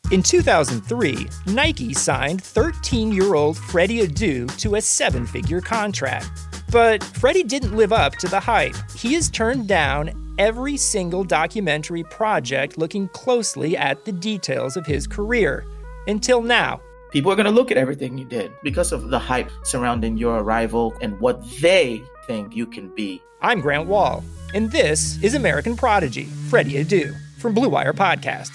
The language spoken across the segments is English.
In 2003, Nike signed 13-year-old Freddie Adu to a 7-figure contract. But Freddie didn't live up to the hype. He has turned down every single documentary project looking closely at the details of his career. Until now. People are going to look at everything you did because of the hype surrounding your arrival and what they think you can be. I'm Grant Wall, and this is American Prodigy, Freddie Adu, from Blue Wire Podcasts.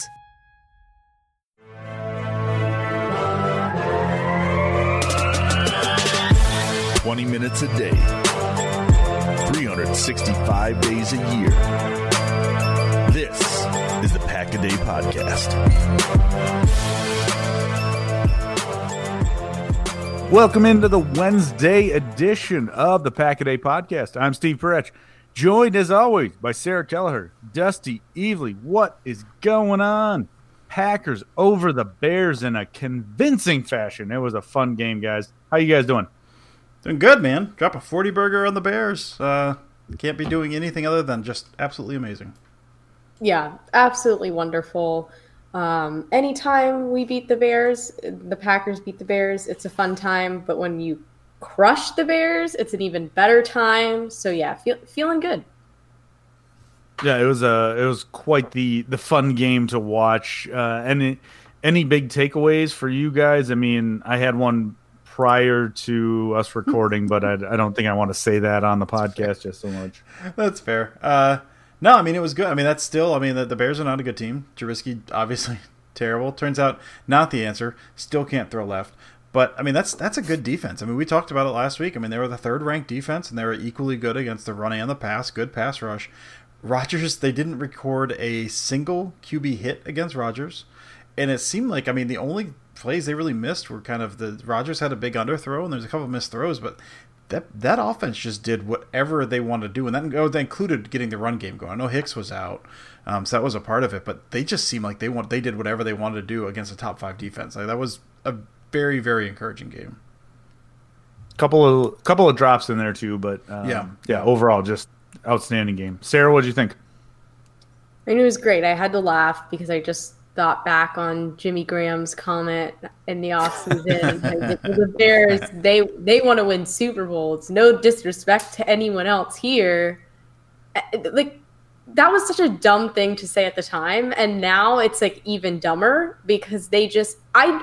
20 minutes a day, 365 days a year. This is the Pack-A-Day Podcast. Welcome into the Wednesday edition of the Pack-A-Day Podcast. I'm Steve Perech, joined as always by Sarah Kelleher, Dusty Evely. What is going on? Packers over the Bears in a convincing fashion. It was a fun game, guys. How you guys doing? Doing good, man. Drop a 40 burger on the Bears. Can't be doing anything other than just absolutely amazing. Yeah, absolutely wonderful. Anytime we beat the Bears, the Packers beat the Bears, it's a fun time. But when you crush the Bears, it's an even better time. So yeah, feeling good. Yeah, it was quite the fun game to watch. Any big takeaways for you guys? I mean, I had one prior to us recording, but I don't think I want to say that on the podcast just so much. That's fair. No, I mean, it was good. I mean, that's still, I mean, the Bears are not a good team. Trubisky, obviously terrible. Turns out not the answer. Still can't throw left. But, I mean, that's a good defense. I mean, we talked about it last week. I mean, they were the third-ranked defense, and they were equally good against the run and the pass. Good pass rush. Rodgers, they didn't record a single QB hit against Rodgers. And it seemed like, I mean, the only plays they really missed were kind of the Rodgers had a big underthrow and there's a couple of missed throws, but that offense just did whatever they wanted to do, and that included getting the run game going. I know Hicks was out, so that was a part of it, but they just seemed like they did whatever they wanted to do against a top 5 defense. Like, that was a very, very encouraging game. Couple of drops in there too, but yeah, overall just outstanding game. Sarah, what did you think? I mean, it was great. I had to laugh because I just thought back on Jimmy Graham's comment in the offseason. The Bears, they want to win Super Bowls. No disrespect to anyone else here. Like, that was such a dumb thing to say at the time, and now it's like even dumber because they just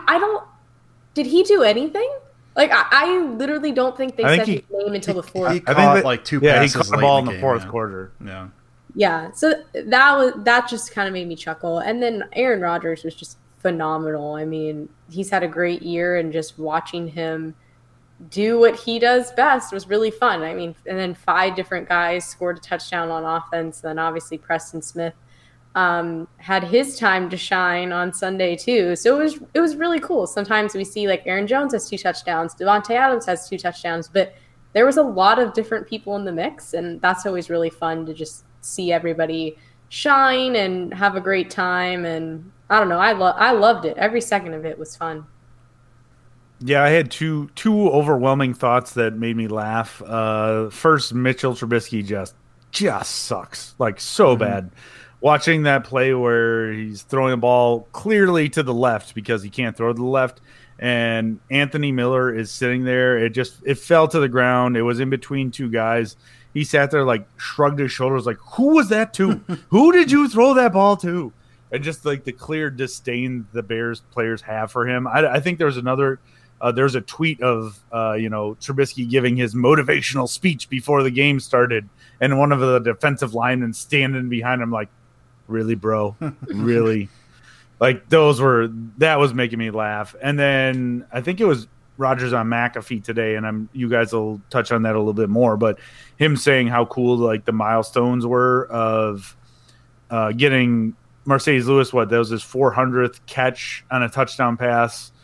did he do anything? Like, I literally don't think they said his name until the fourth. He caught like two passes. He caught the ball in the fourth quarter. Yeah. Yeah, so that just kind of made me chuckle. And then Aaron Rodgers was just phenomenal. I mean, he's had a great year, and just watching him do what he does best was really fun. I mean, and then 5 different guys scored a touchdown on offense. Then obviously Preston Smith had his time to shine on Sunday too. So it was really cool. Sometimes we see like Aaron Jones has 2 touchdowns, Davante Adams has 2 touchdowns, but there was a lot of different people in the mix, and that's always really fun to just see everybody shine and have a great time. And I don't know, I loved it. Every second of it was fun. Yeah, I had two overwhelming thoughts that made me laugh. First, Mitchell Trubisky just sucks, like so bad. Watching that play where he's throwing the ball clearly to the left because he can't throw to the left, and Anthony Miller is sitting there. It fell to the ground. It was in between 2 guys. He sat there, like, shrugged his shoulders, like, who was that to? Who did you throw that ball to? And just, like, the clear disdain the Bears players have for him. I think there's there's a tweet of, Trubisky giving his motivational speech before the game started, and one of the defensive linemen standing behind him, like, really, bro? Really? Like, that was making me laugh. And then I think it was Rodgers on McAfee today, and you guys will touch on that a little bit more, but him saying how cool like the milestones were of getting Marcedes Lewis, that was his 400th catch on a touchdown pass.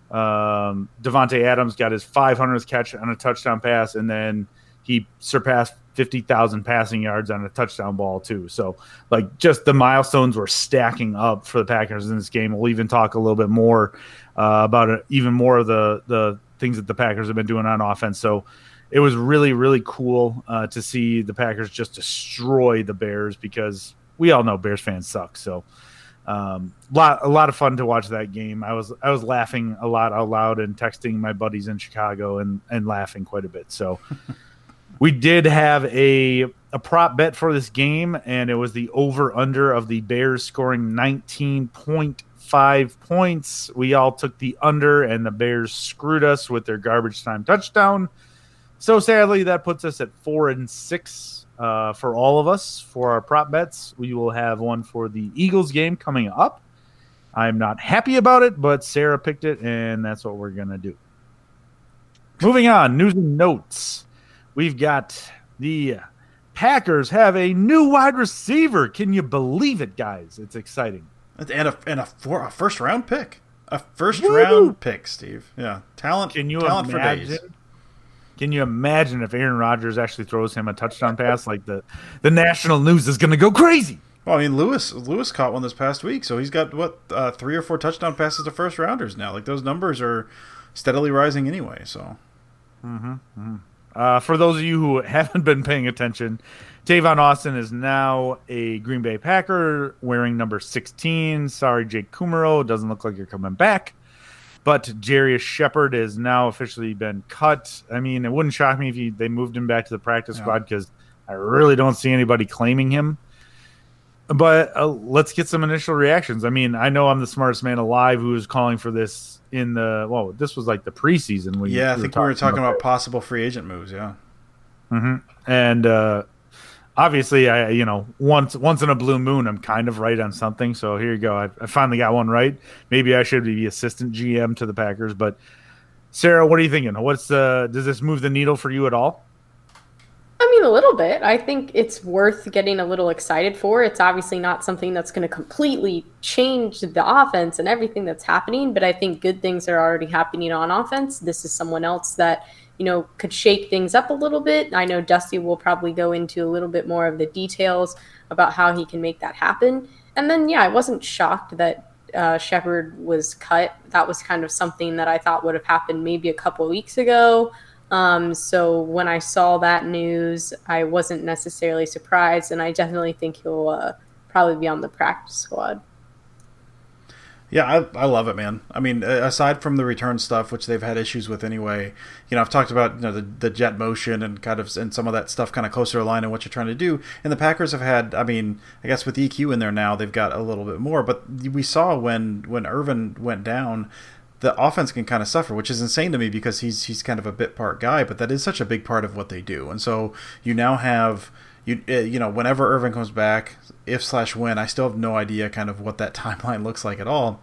Davante Adams got his 500th catch on a touchdown pass, and then he surpassed 50,000 passing yards on a touchdown ball too. So like just the milestones were stacking up for the Packers in this game. We'll even talk a little bit more about it, even more of the things that the Packers have been doing on offense. So it was really, really cool to see the Packers just destroy the Bears, because we all know Bears fans suck. So A lot of fun to watch that game. I was laughing a lot out loud and texting my buddies in Chicago and laughing quite a bit. So we did have a prop bet for this game, and it was the over-under of the Bears scoring 19.5 points. We all took the under, and the Bears screwed us with their garbage time touchdown. So sadly, that puts us at 4-6 for all of us for our prop bets. We will have one for the Eagles game coming up. I'm not happy about it, but Sarah picked it, and that's what we're going to do. Moving on, news and notes. We've got the Packers have a new wide receiver. Can you believe it, guys? It's exciting. And a first-round pick. A first-round pick, Steve. Yeah, talent. Can you talent imagine? For days. Can you imagine if Aaron Rodgers actually throws him a touchdown pass? Like the national news is going to go crazy. Well, I mean, Lewis caught one this past week, so he's got 3 or 4 touchdown passes to first rounders now. Like those numbers are steadily rising anyway. So, for those of you who haven't been paying attention, Tavon Austin is now a Green Bay Packer wearing number 16. Sorry, Jake Kumaro, doesn't look like you're coming back. But Jarius Shepard has now officially been cut. I mean, it wouldn't shock me if they moved him back to the practice squad because I really don't see anybody claiming him. But let's get some initial reactions. I mean, I know I'm the smartest man alive who was calling for this this was like the preseason. I think we were talking about possible free agent moves, yeah. Mm-hmm. And obviously, once in a blue moon, I'm kind of right on something. So here you go. I finally got one right. Maybe I should be assistant GM to the Packers. But Sarah, what are you thinking? Does this move the needle for you at all? I mean, a little bit. I think it's worth getting a little excited for. It's obviously not something that's going to completely change the offense and everything that's happening, but I think good things are already happening on offense. This is someone else that, could shake things up a little bit. I know Dusty will probably go into a little bit more of the details about how he can make that happen. And then, I wasn't shocked that Shepard was cut. That was kind of something that I thought would have happened maybe a couple of weeks ago. So when I saw that news, I wasn't necessarily surprised, and I definitely think he'll probably be on the practice squad. Yeah, I love it, man. I mean, aside from the return stuff, which they've had issues with anyway, I've talked about the jet motion and and some of that stuff kind of closer to line and what you're trying to do. And the Packers have had, I guess with EQ in there now, they've got a little bit more. But we saw when Irvin went down, the offense can kind of suffer, which is insane to me because he's kind of a bit part guy, but that is such a big part of what they do. And so you now have, whenever Irvin comes back, if/when, I still have no idea kind of what that timeline looks like at all.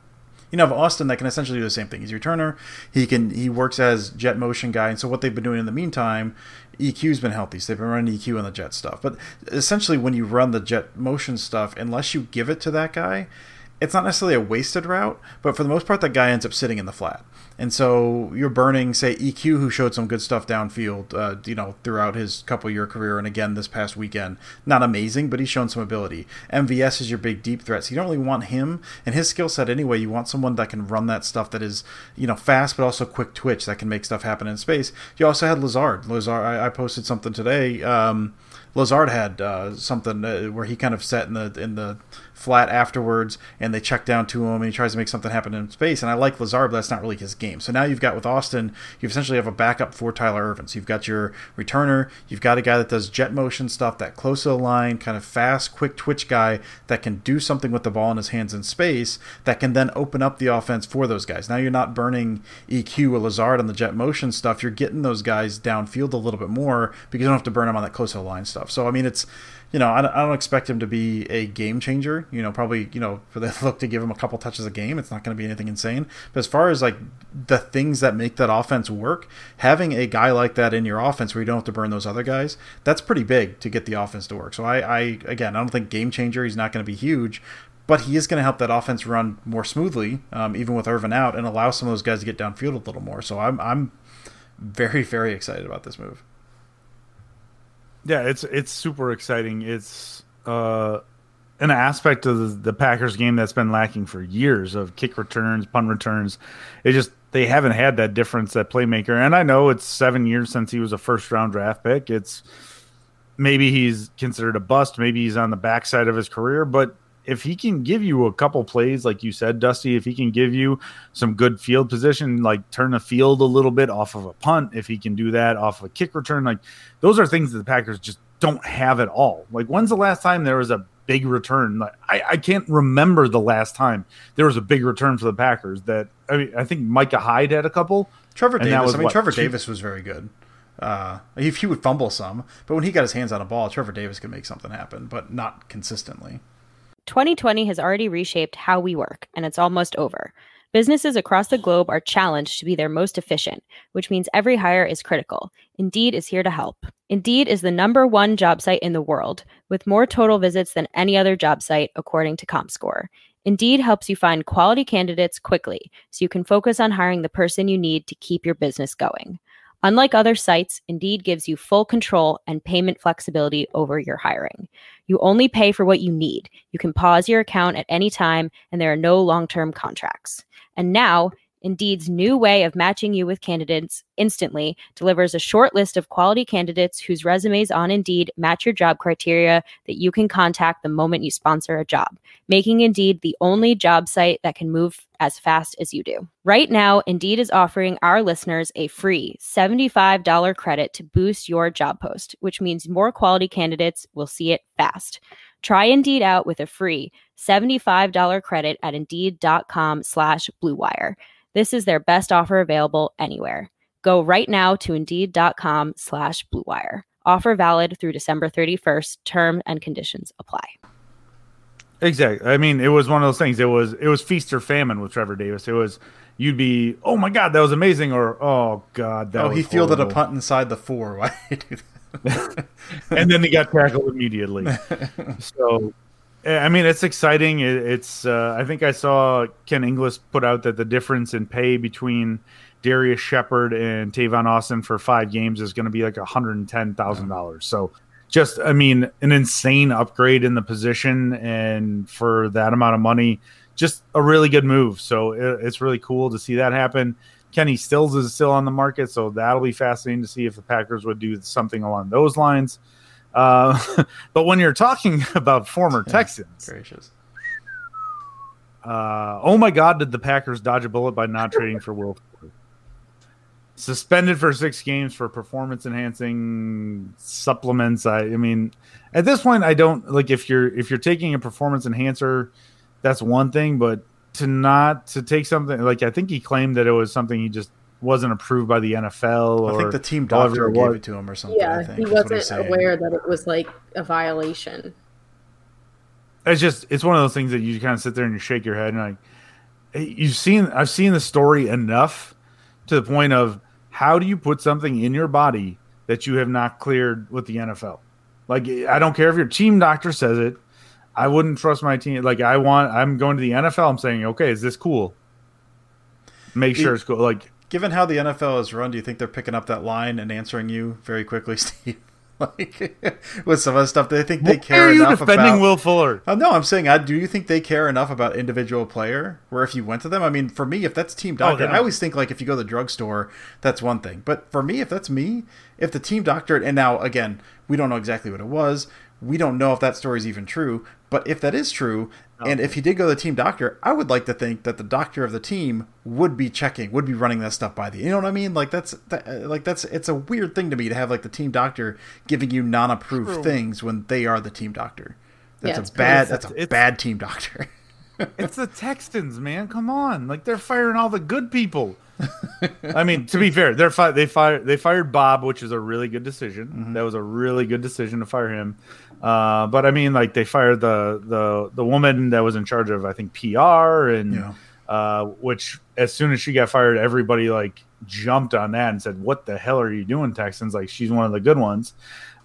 Have Austin that can essentially do the same thing. He's a returner. He works as jet motion guy. And so what they've been doing in the meantime, EQ's been healthy. So they've been running EQ on the jet stuff. But essentially when you run the jet motion stuff, unless you give it to that guy, it's not necessarily a wasted route, but for the most part, that guy ends up sitting in the flat. And so you're burning, say, EQ, who showed some good stuff downfield, throughout his couple-year career, and again this past weekend. Not amazing, but he's shown some ability. MVS is your big deep threat, so you don't really want him. And his skill set anyway, you want someone that can run that stuff that is, fast, but also quick twitch that can make stuff happen in space. You also had Lazard. I posted something today. Lazard had something where he kind of sat in the flat afterwards, and they check down to him, and he tries to make something happen in space. And I like Lazard, but that's not really his game. So now you've got with Austin, you essentially have a backup for Tyler Ervin. So you've got your returner, you've got a guy that does jet motion stuff, that close to the line, kind of fast, quick twitch guy that can do something with the ball in his hands in space, that can then open up the offense for those guys. Now you're not burning EQ or Lazard on the jet motion stuff. You're getting those guys downfield a little bit more because you don't have to burn them on that close to the line stuff. So, I mean, it's, I don't expect him to be a game changer. Probably, for the look to give him a couple touches a game, it's not going to be anything insane. But as far as like the things that make that offense work, having a guy like that in your offense where you don't have to burn those other guys, that's pretty big to get the offense to work. So I don't think game changer. He's not going to be huge, but he is going to help that offense run more smoothly, even with Irvin out, and allow some of those guys to get downfield a little more. So I'm very, very excited about this move. Yeah, it's super exciting. It's an aspect of the Packers game that's been lacking for years of kick returns, punt returns. They haven't had that difference, that playmaker. And I know it's 7 years since he was a first-round draft pick. Maybe he's considered a bust. Maybe he's on the backside of his career. But if he can give you a couple plays, like you said, Dusty, if he can give you some good field position, like turn the field a little bit off of a punt, if he can do that off of a kick return, like those are things that the Packers just don't have at all. Like, when's the last time there was a big return? Like, I can't remember the last time there was a big return for the Packers. That I think Micah Hyde had a couple. Trevor Davis. Trevor Davis was very good. If he would fumble some, but when he got his hands on a ball, Trevor Davis could make something happen, but not consistently. 2020 has already reshaped how we work, and it's almost over. Businesses across the globe are challenged to be their most efficient, which means every hire is critical. Indeed is here to help. Indeed is the #1 job site in the world, with more total visits than any other job site, according to ComScore. Indeed helps you find quality candidates quickly, so you can focus on hiring the person you need to keep your business going. Unlike other sites, Indeed gives you full control and payment flexibility over your hiring. You only pay for what you need. You can pause your account at any time, and there are no long-term contracts. And now, Indeed's new way of matching you with candidates instantly delivers a short list of quality candidates whose resumes on Indeed match your job criteria that you can contact the moment you sponsor a job, making Indeed the only job site that can move as fast as you do. Right now, Indeed is offering our listeners a free $75 credit to boost your job post, which means more quality candidates will see it fast. Try Indeed out with a free $75 credit at Indeed.com/Blue Wire. This is their best offer available anywhere. Go right now to Indeed.com/Blue Wire. Offer valid through December 31st. Term and conditions apply. Exactly. I mean, it was one of those things. It was feast or famine with Trevor Davis. It was, you'd be, oh my God, that was amazing, or oh God, that was he fielded horrible. a punt inside the 4. Why did he do that? And then he got tackled immediately. So, I mean, it's exciting. It's I think I saw Ken Inglis put out that the difference in pay between Darius Shepard and Tavon Austin for 5 games is going to be like $110,000. So just, I mean, an insane upgrade in the position, and for that amount of money, just a really good move. So it's really cool to see that happen. Kenny Stills is still on the market, so that'll be fascinating to see if the Packers would do something along those lines. But when you're talking about former Texans, Gracious. Oh my God, did the Packers dodge a bullet by not trading for Will Fuller? Suspended for 6 games for performance-enhancing supplements. I mean, at this point, I don't like if you're taking a performance enhancer, that's one thing, but to take something like, I think he claimed that it was something he just wasn't approved by the NFL. I think the team doctor gave it to him or something. Yeah, I think, he wasn't aware that it was like a violation. It's one of those things that you kind of sit there and you shake your head and like, I've seen the story enough to the point of, how do you put something in your body that you have not cleared with the NFL? Like, I don't care if your team doctor says it. I wouldn't trust my team. Like, I'm going to the NFL. I'm saying, okay, is this cool? Make sure it's cool. Like, given how the NFL is run, do you think they're picking up that line and answering you very quickly, Steve? Like, with some of the stuff, they think they care enough about. Are you defending Will Fuller? No, I'm saying, do you think they care enough about individual player? Where if you went to them, I mean, for me, if that's team doctor, I always think like if you go to the drugstore, that's one thing. But for me, if that's me, if the team doctor, and now again, we don't know exactly what it was. We don't know if that story is even true. But if that is true, and if he did go to the team doctor, I would like to think that the doctor of the team would be running that stuff by the, you know what I mean? Like it's a weird thing to me to have like the team doctor giving you non-approved things when they are the team doctor. That's a bad team doctor. It's the Texans, man. Come on. Like, they're firing all the good people. I mean, to be fair, they fired Bob, which is a really good decision. Mm-hmm. That was a really good decision to fire him. But I mean, like, they fired the woman that was in charge of, I think, PR, and which as soon as she got fired, everybody like jumped on that and said, "What the hell are you doing, Texans? Like, she's one of the good ones."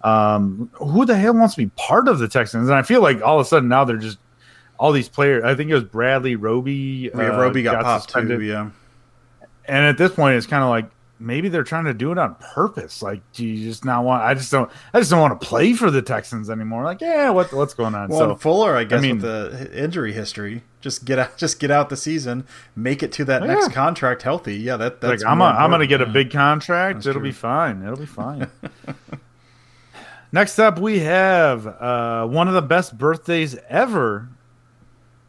Who the hell wants to be part of the Texans? And I feel like all of a sudden now they're just all these players. I think it was Bradley Roby. Roby got popped suspended. too. Yeah. And at this point, it's kind of like maybe they're trying to do it on purpose. Like, do you just not want? I just don't want to play for the Texans anymore. Like, yeah, what's going on? Well, so Fuller, I guess, with the injury history, just get out the season, make it to that next contract healthy. Yeah, that's like I'm gonna get a big contract. It'll be fine. It'll be fine. Next up, we have one of the best birthdays ever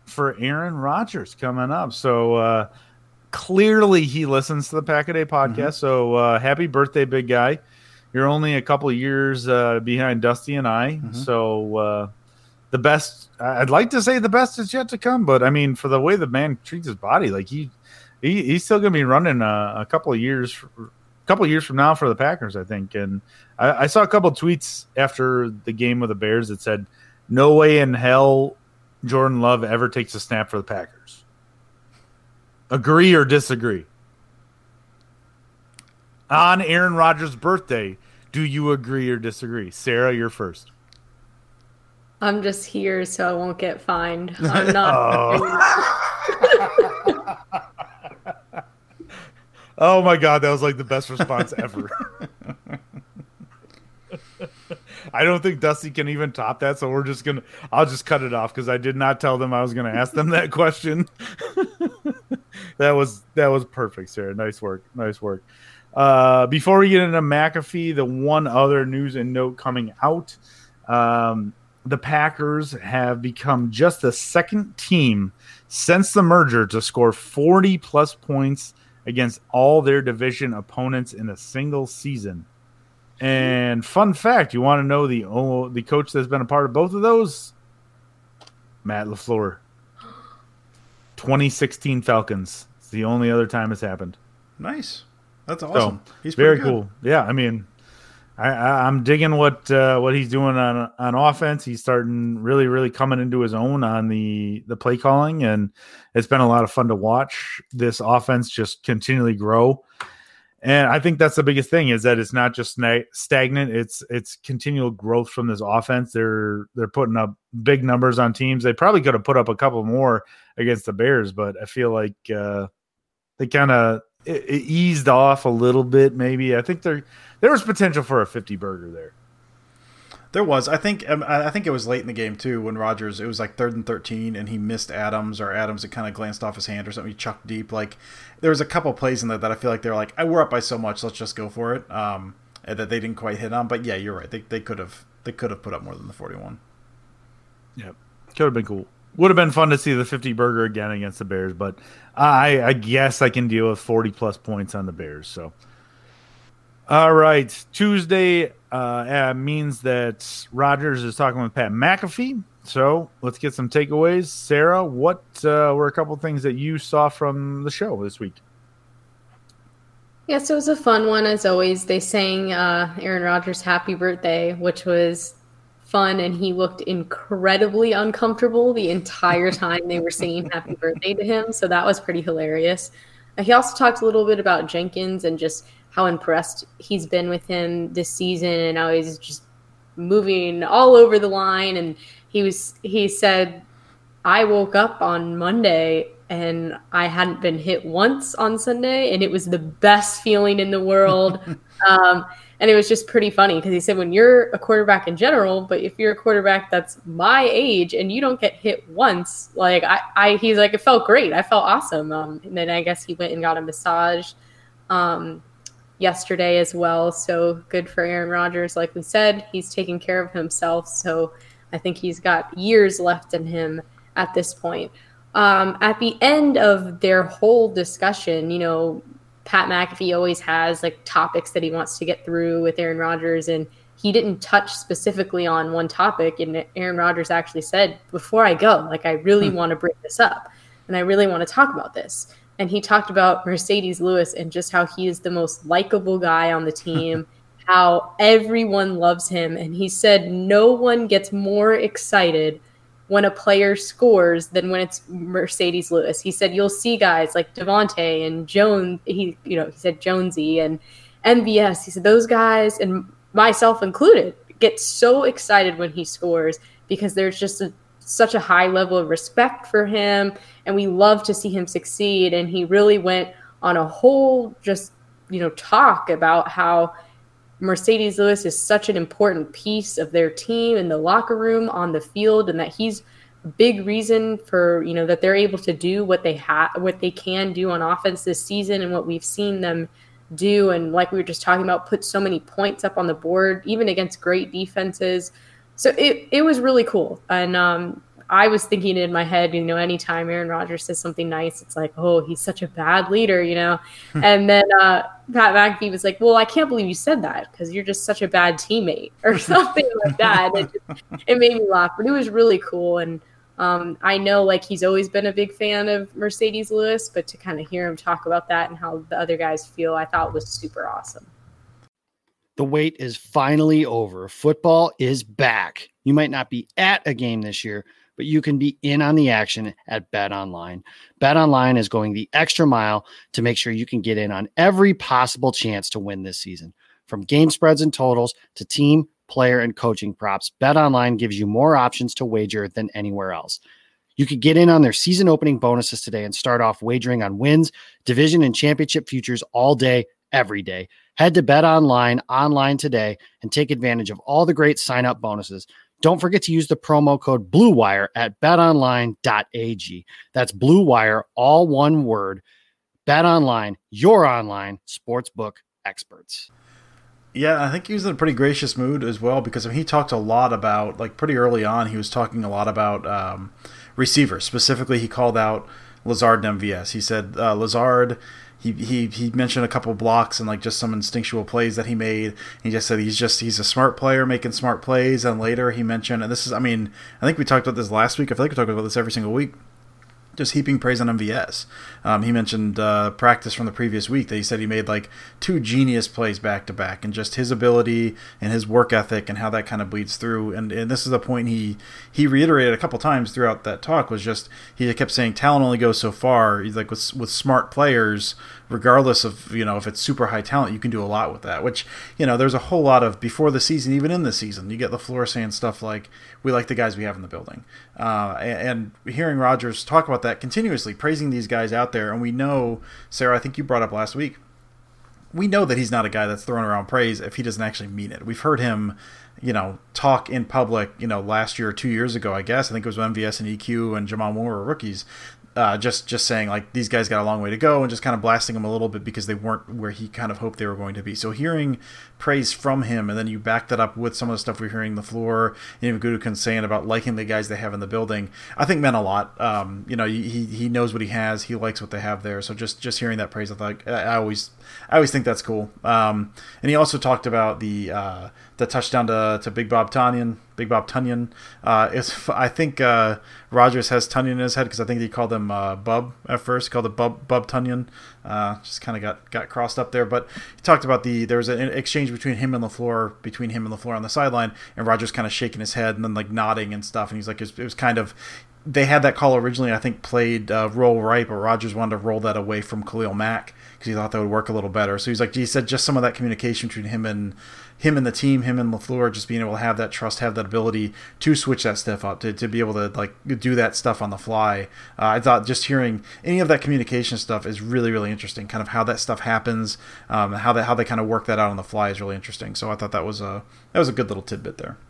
for Aaron Rodgers coming up. So clearly he listens to the Pack a Day podcast. So happy birthday, big guy. You're only a couple of years behind Dusty and I. So the best, I'd like to say the best is yet to come. But, I mean, for the way the man treats his body, like he's still going to be running a couple of years from now for the Packers, I think. And I saw a couple of tweets after the game with the Bears that said, no way in hell Jordan Love ever takes a snap for the Packers. Agree or disagree? On Aaron Rodgers' birthday, do you agree or disagree? Sarah, you're first. I'm just here so I won't get fined. I'm not. Oh my God, that was like the best response ever. I don't think Dusty can even top that, so I'll just cut it off because I did not tell them I was gonna ask them that question. That was perfect, Sarah. Nice work. Before we get into McAfee, the one other news and note coming out, the Packers have become just the second team since the merger to score 40-plus points against all their division opponents in a single season. And fun fact, you want to know the coach that's been a part of both of those? Matt LaFleur. 2016 Falcons. It's the only other time it's happened. Nice. That's awesome. So, he's very pretty good. cool. Yeah, I mean, I'm digging what he's doing on offense. He's starting really coming into his own on the play calling, and it's been a lot of fun to watch this offense just continually grow. And I think that's the biggest thing is that it's not just stagnant. It's continual growth from this offense. They're putting up big numbers on teams. They probably could have put up a couple more against the Bears, but I feel like they kind of it eased off a little bit. Maybe I think there was potential for a 50 burger there. There was. I think it was late in the game too when Rodgers. It was like 3rd and 13, and he missed Adams, or Adams had kind of glanced off his hand or something. He chucked deep. Like there was a couple plays in there that I feel like they're like, we're up by so much, let's just go for it. And that they didn't quite hit on. But yeah, you're right. They could have put up more than the 41. Yeah, could have been cool. Would have been fun to see the 50 burger again against the Bears, but I guess I can deal with 40-plus points on the Bears. So, all right, Tuesday means that Rodgers is talking with Pat McAfee. So let's get some takeaways. Sarah, what were a couple things that you saw from the show this week? Yeah, so it was a fun one as always. They sang Aaron Rodgers' "Happy Birthday," which was fun, and he looked incredibly uncomfortable the entire time they were singing happy birthday to him, so that was pretty hilarious. He also talked a little bit about Jenkins and just how impressed he's been with him this season and how he's just moving all over the line. And he said, I woke up on Monday and I hadn't been hit once on Sunday, and it was the best feeling in the world. And it was just pretty funny because he said when you're a quarterback in general, but if you're a quarterback that's my age and you don't get hit once, like he's like, it felt great. I felt awesome. And then I guess he went and got a massage yesterday as well. So good for Aaron Rodgers. Like we said, he's taking care of himself. So I think he's got years left in him at this point. At the end of their whole discussion, you know, Pat McAfee always has like topics that he wants to get through with Aaron Rodgers, and he didn't touch specifically on one topic. And Aaron Rodgers actually said, before I go, like, I really want to bring this up and I really want to talk about this. And he talked about Mercedes Lewis and just how he is the most likable guy on the team, how everyone loves him. And he said, no one gets more excited when a player scores than when it's Mercedes Lewis. He said, you'll see guys like Devontae and Jones, he said Jonesy and MVS. He said, those guys, and myself included, get so excited when he scores because there's just such a high level of respect for him, and we love to see him succeed. And he really went on a whole talk about how Mercedes Lewis is such an important piece of their team in the locker room, on the field, and that he's a big reason for, that they're able to do what they can do on offense this season and what we've seen them do. And like we were just talking about, put so many points up on the board, even against great defenses. So it was really cool. And I was thinking in my head, anytime Aaron Rodgers says something nice, it's like, oh, he's such a bad leader, And then Pat McAfee was like, well, I can't believe you said that because you're just such a bad teammate or something like that. It made me laugh, but it was really cool. And I know like he's always been a big fan of Mercedes Lewis, but to kind of hear him talk about that and how the other guys feel, I thought was super awesome. The wait is finally over. Football is back. You might not be at a game this year, but you can be in on the action at BetOnline. BetOnline is going the extra mile to make sure you can get in on every possible chance to win this season. From game spreads and totals to team, player, and coaching props, BetOnline gives you more options to wager than anywhere else. You could get in on their season opening bonuses today and start off wagering on wins, division, and championship futures all day, every day. Head to BetOnline online today and take advantage of all the great sign-up bonuses. Don't forget to use the promo code BLUEWIRE at betonline.ag. That's Blue Wire, all one word. BetOnline, your online sportsbook experts. Yeah, I think he was in a pretty gracious mood as well because he talked a lot about, like pretty early on, he was talking a lot about receivers. Specifically, he called out Lazard and MVS. He said Lazard... He mentioned a couple blocks and like just some instinctual plays that he made. He just said he's a smart player making smart plays. And later he mentioned, and this is, I think we talked about this last week. I feel like we talk about this every single week. Just heaping praise on MVS. He mentioned practice from the previous week that he said he made like 2 genius plays back to back, and just his ability and his work ethic and how that kind of bleeds through. And this is the point he reiterated a couple times throughout that talk, was just he kept saying talent only goes so far. He's like with smart players, regardless of if it's super high talent, you can do a lot with that. Which there's a whole lot of before the season, even in the season, you get LaFleur saying stuff like, "We like the guys we have in the building," and hearing Rodgers talk about that continuously, praising these guys out there. And we know, Sarah, I think you brought up last week, we know that he's not a guy that's throwing around praise if he doesn't actually mean it. We've heard him, talk in public, last year or 2 years ago, I guess. I think it was when MVS and EQ and Jamal Moore were rookies. Just saying like these guys got a long way to go, and just kind of blasting them a little bit because they weren't where he kind of hoped they were going to be. So hearing praise from him, and then you back that up with some of the stuff we're hearing LaFleur and even Gutekunst saying about liking the guys they have in the building, I think meant a lot. He knows what he has, he likes what they have there. So just hearing that praise, I always think that's cool. And he also talked about the touchdown to Big Bob Tunyon. I think Rodgers has Tunyon in his head because I think he called him Bub at first. He called it Bub Tunyon. Just kind of got crossed up there. But he talked about there was an exchange between him and LaFleur on the sideline, and Rodgers kind of shaking his head and then like nodding and stuff. And he's like, it was kind of, they had that call originally, I think, played roll right, but Rodgers wanted to roll that away from Khalil Mack because he thought that would work a little better. So he said just some of that communication between him and the team, him and LaFleur, just being able to have that trust, have that ability to switch that stuff up, to be able to like do that stuff on the fly. I thought just hearing any of that communication stuff is really, really interesting. Kind of how that stuff happens, how they kind of work that out on the fly is really interesting. So I thought that was a good little tidbit there.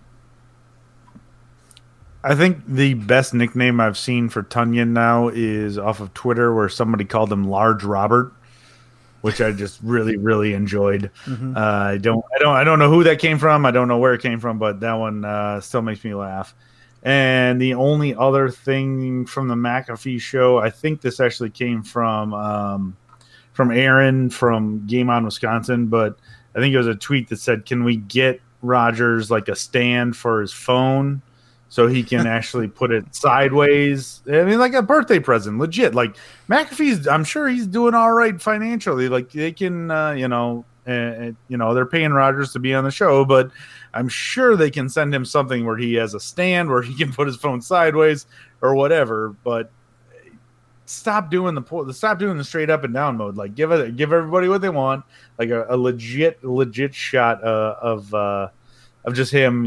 I think the best nickname I've seen for Tunyon now is off of Twitter, where somebody called him Large Robert, which I just really, really enjoyed. Mm-hmm. I don't know who that came from. I don't know where it came from, but that one still makes me laugh. And the only other thing from the McAfee show, I think this actually came from Aaron from Game On Wisconsin, but I think it was a tweet that said, "Can we get Rodgers like a stand for his phone so he can actually put it sideways?" I mean, like a birthday present, legit. Like McAfee's, I'm sure he's doing all right financially. Like they can, they're paying Rodgers to be on the show, but I'm sure they can send him something where he has a stand where he can put his phone sideways or whatever. But stop doing the straight up and down mode. Like give everybody what they want. Like a legit shot of just him,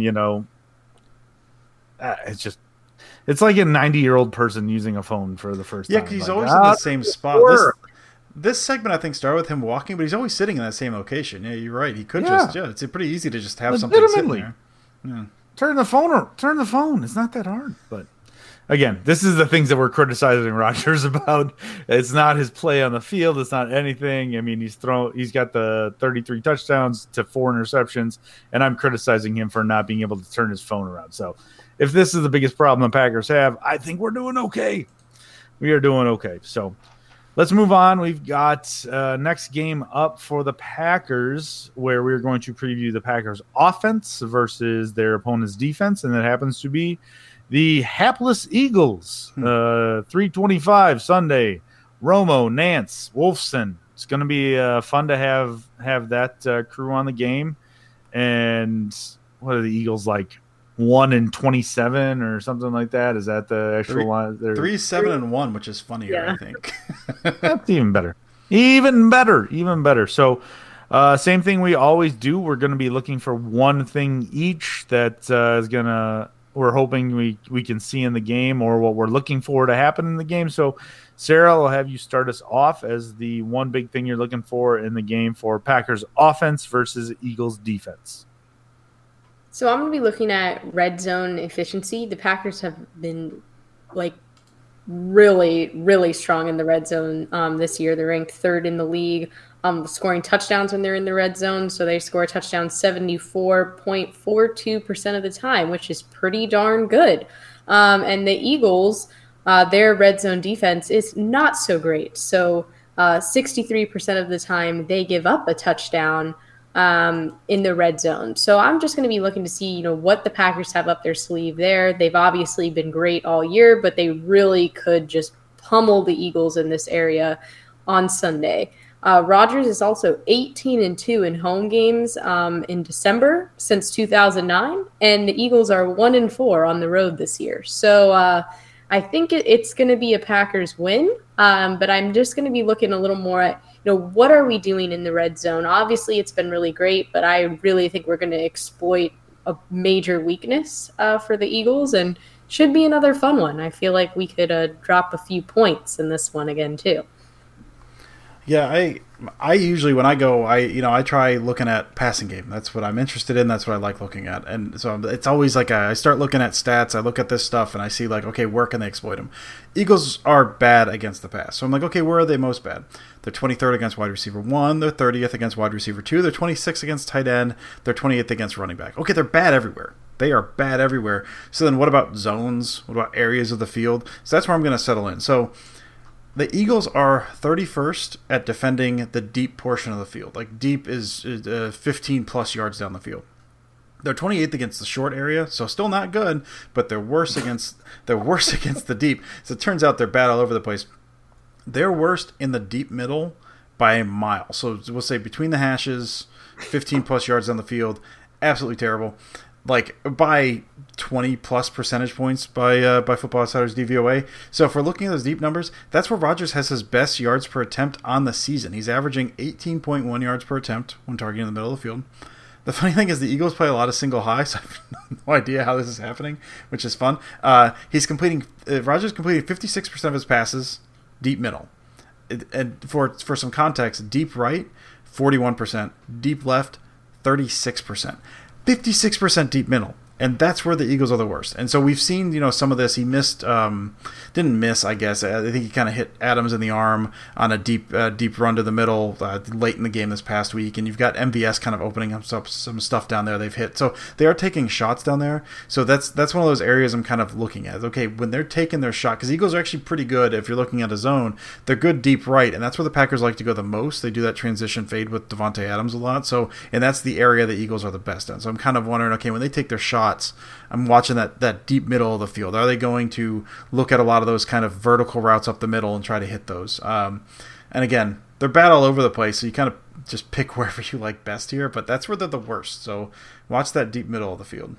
it's like a 90-year-old person using a phone for the first time. Yeah, because he's always in the same spot. This segment, I think, started with him walking, but he's always sitting in that same location. Yeah, you're right. He could it's pretty easy to just have something sitting there. Yeah. Turn the phone. It's not that hard. But again, this is the things that we're criticizing Rodgers about. It's not his play on the field. It's not anything. I mean, he's got the 33 touchdowns to 4 interceptions, and I'm criticizing him for not being able to turn his phone around. So if this is the biggest problem the Packers have, I think we're doing okay. We are doing okay. So let's move on. We've got next game up for the Packers, where we're going to preview the Packers offense versus their opponent's defense, and that happens to be the hapless Eagles. 3:25 Sunday. Romo, Nance, Wolfson. It's going to be fun to have that crew on the game. And what are the Eagles like? 1-27 or something like that? Is that the actual line? 3-7-1, which is funnier, I think. That's even better. Even better. So, same thing we always do. We're going to be looking for one thing each that is going to. We're hoping we can see in the game, or what we're looking for to happen in the game. So, Sarah, I'll have you start us off as the one big thing you're looking for in the game for Packers offense versus Eagles defense. So I'm going to be looking at red zone efficiency. The Packers have been really, really strong in the red zone this year. They're ranked third in the league, scoring touchdowns when they're in the red zone. So they score touchdowns 74.42% of the time, which is pretty darn good. And the Eagles, their red zone defense is not so great. So 63% of the time they give up a touchdown in the red zone. So I'm just going to be looking to see, what the Packers have up their sleeve there. They've obviously been great all year, but they really could just pummel the Eagles in this area on Sunday. Rodgers is also 18-2 in home games in December since 2009, and the Eagles are 1-4 on the road this year. So I think it's going to be a Packers win, but I'm just going to be looking a little more at, what are we doing in the red zone? Obviously, it's been really great, but I really think we're going to exploit a major weakness for the Eagles, and should be another fun one. I feel like we could drop a few points in this one again, too. Yeah, I usually, when I go, I try looking at passing game. That's what I'm interested in. That's what I like looking at. And so it's always like I start looking at stats. I look at this stuff and I see okay, where can they exploit them? Eagles are bad against the pass. So I'm like, okay, where are they most bad? They're 23rd against wide receiver 1. They're 30th against wide receiver 2. They're 26th against tight end. They're 28th against running back. Okay, they're bad everywhere. They are bad everywhere. So then what about zones? What about areas of the field? So that's where I'm going to settle in. So the Eagles are 31st at defending the deep portion of the field. Deep is 15-plus yards down the field. They're 28th against the short area, so still not good, but they're worse against the deep. So it turns out they're bad all over the place. They're worst in the deep middle by a mile. So we'll say between the hashes, 15-plus yards down the field, absolutely terrible. By 20-plus percentage points by Football Outsiders DVOA. So if we're looking at those deep numbers, that's where Rodgers has his best yards per attempt on the season. He's averaging 18.1 yards per attempt when targeting in the middle of the field. The funny thing is the Eagles play a lot of single high, so I have no idea how this is happening, which is fun. Rodgers completing 56% of his passes deep middle. And for some context, deep right, 41%. Deep left, 36%. 56% deep middle, and that's where the Eagles are the worst. And so we've seen, some of this. He missed, didn't miss, I guess. I think he kind of hit Adams in the arm on a deep run to the middle late in the game this past week. And you've got MVS kind of opening up some stuff down there they've hit. So they are taking shots down there. So that's one of those areas I'm kind of looking at. Okay, when they're taking their shot, because Eagles are actually pretty good if you're looking at a zone. They're good deep right, and that's where the Packers like to go the most. They do that transition fade with Devontae Adams a lot. So, and that's the area the Eagles are the best at. So I'm kind of wondering, okay, when they take their shots, I'm watching that deep middle of the field. Are they going to look at a lot of those kind of vertical routes up the middle and try to hit those? And again, they're bad all over the place, so you kind of just pick wherever you like best here, but that's where they're the worst. So watch that deep middle of the field.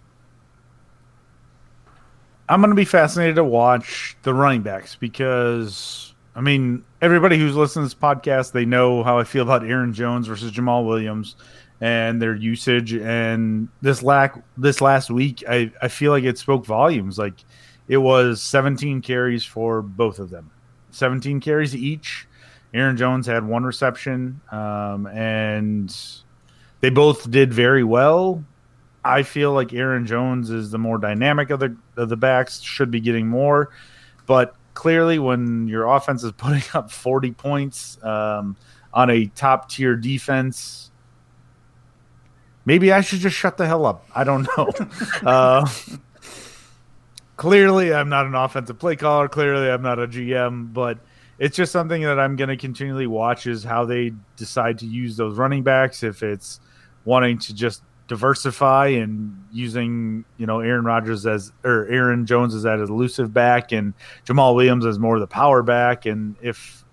I'm going to be fascinated to watch the running backs because, everybody who's listening to this podcast, they know how I feel about Aaron Jones versus Jamal Williams and their usage. And this last week, I feel like it spoke volumes. It was 17 carries for both of them, 17 carries each. Aaron Jones had 1 reception, and they both did very well. I feel like Aaron Jones is the more dynamic of the backs, should be getting more. But clearly when your offense is putting up 40 points on a top-tier defense, maybe I should just shut the hell up. I don't know. clearly I'm not an offensive play caller. Clearly I'm not a GM, but it's just something that I'm going to continually watch is how they decide to use those running backs. If it's wanting to just diversify and using, Aaron Jones as that elusive back and Jamal Williams as more of the power back. And if,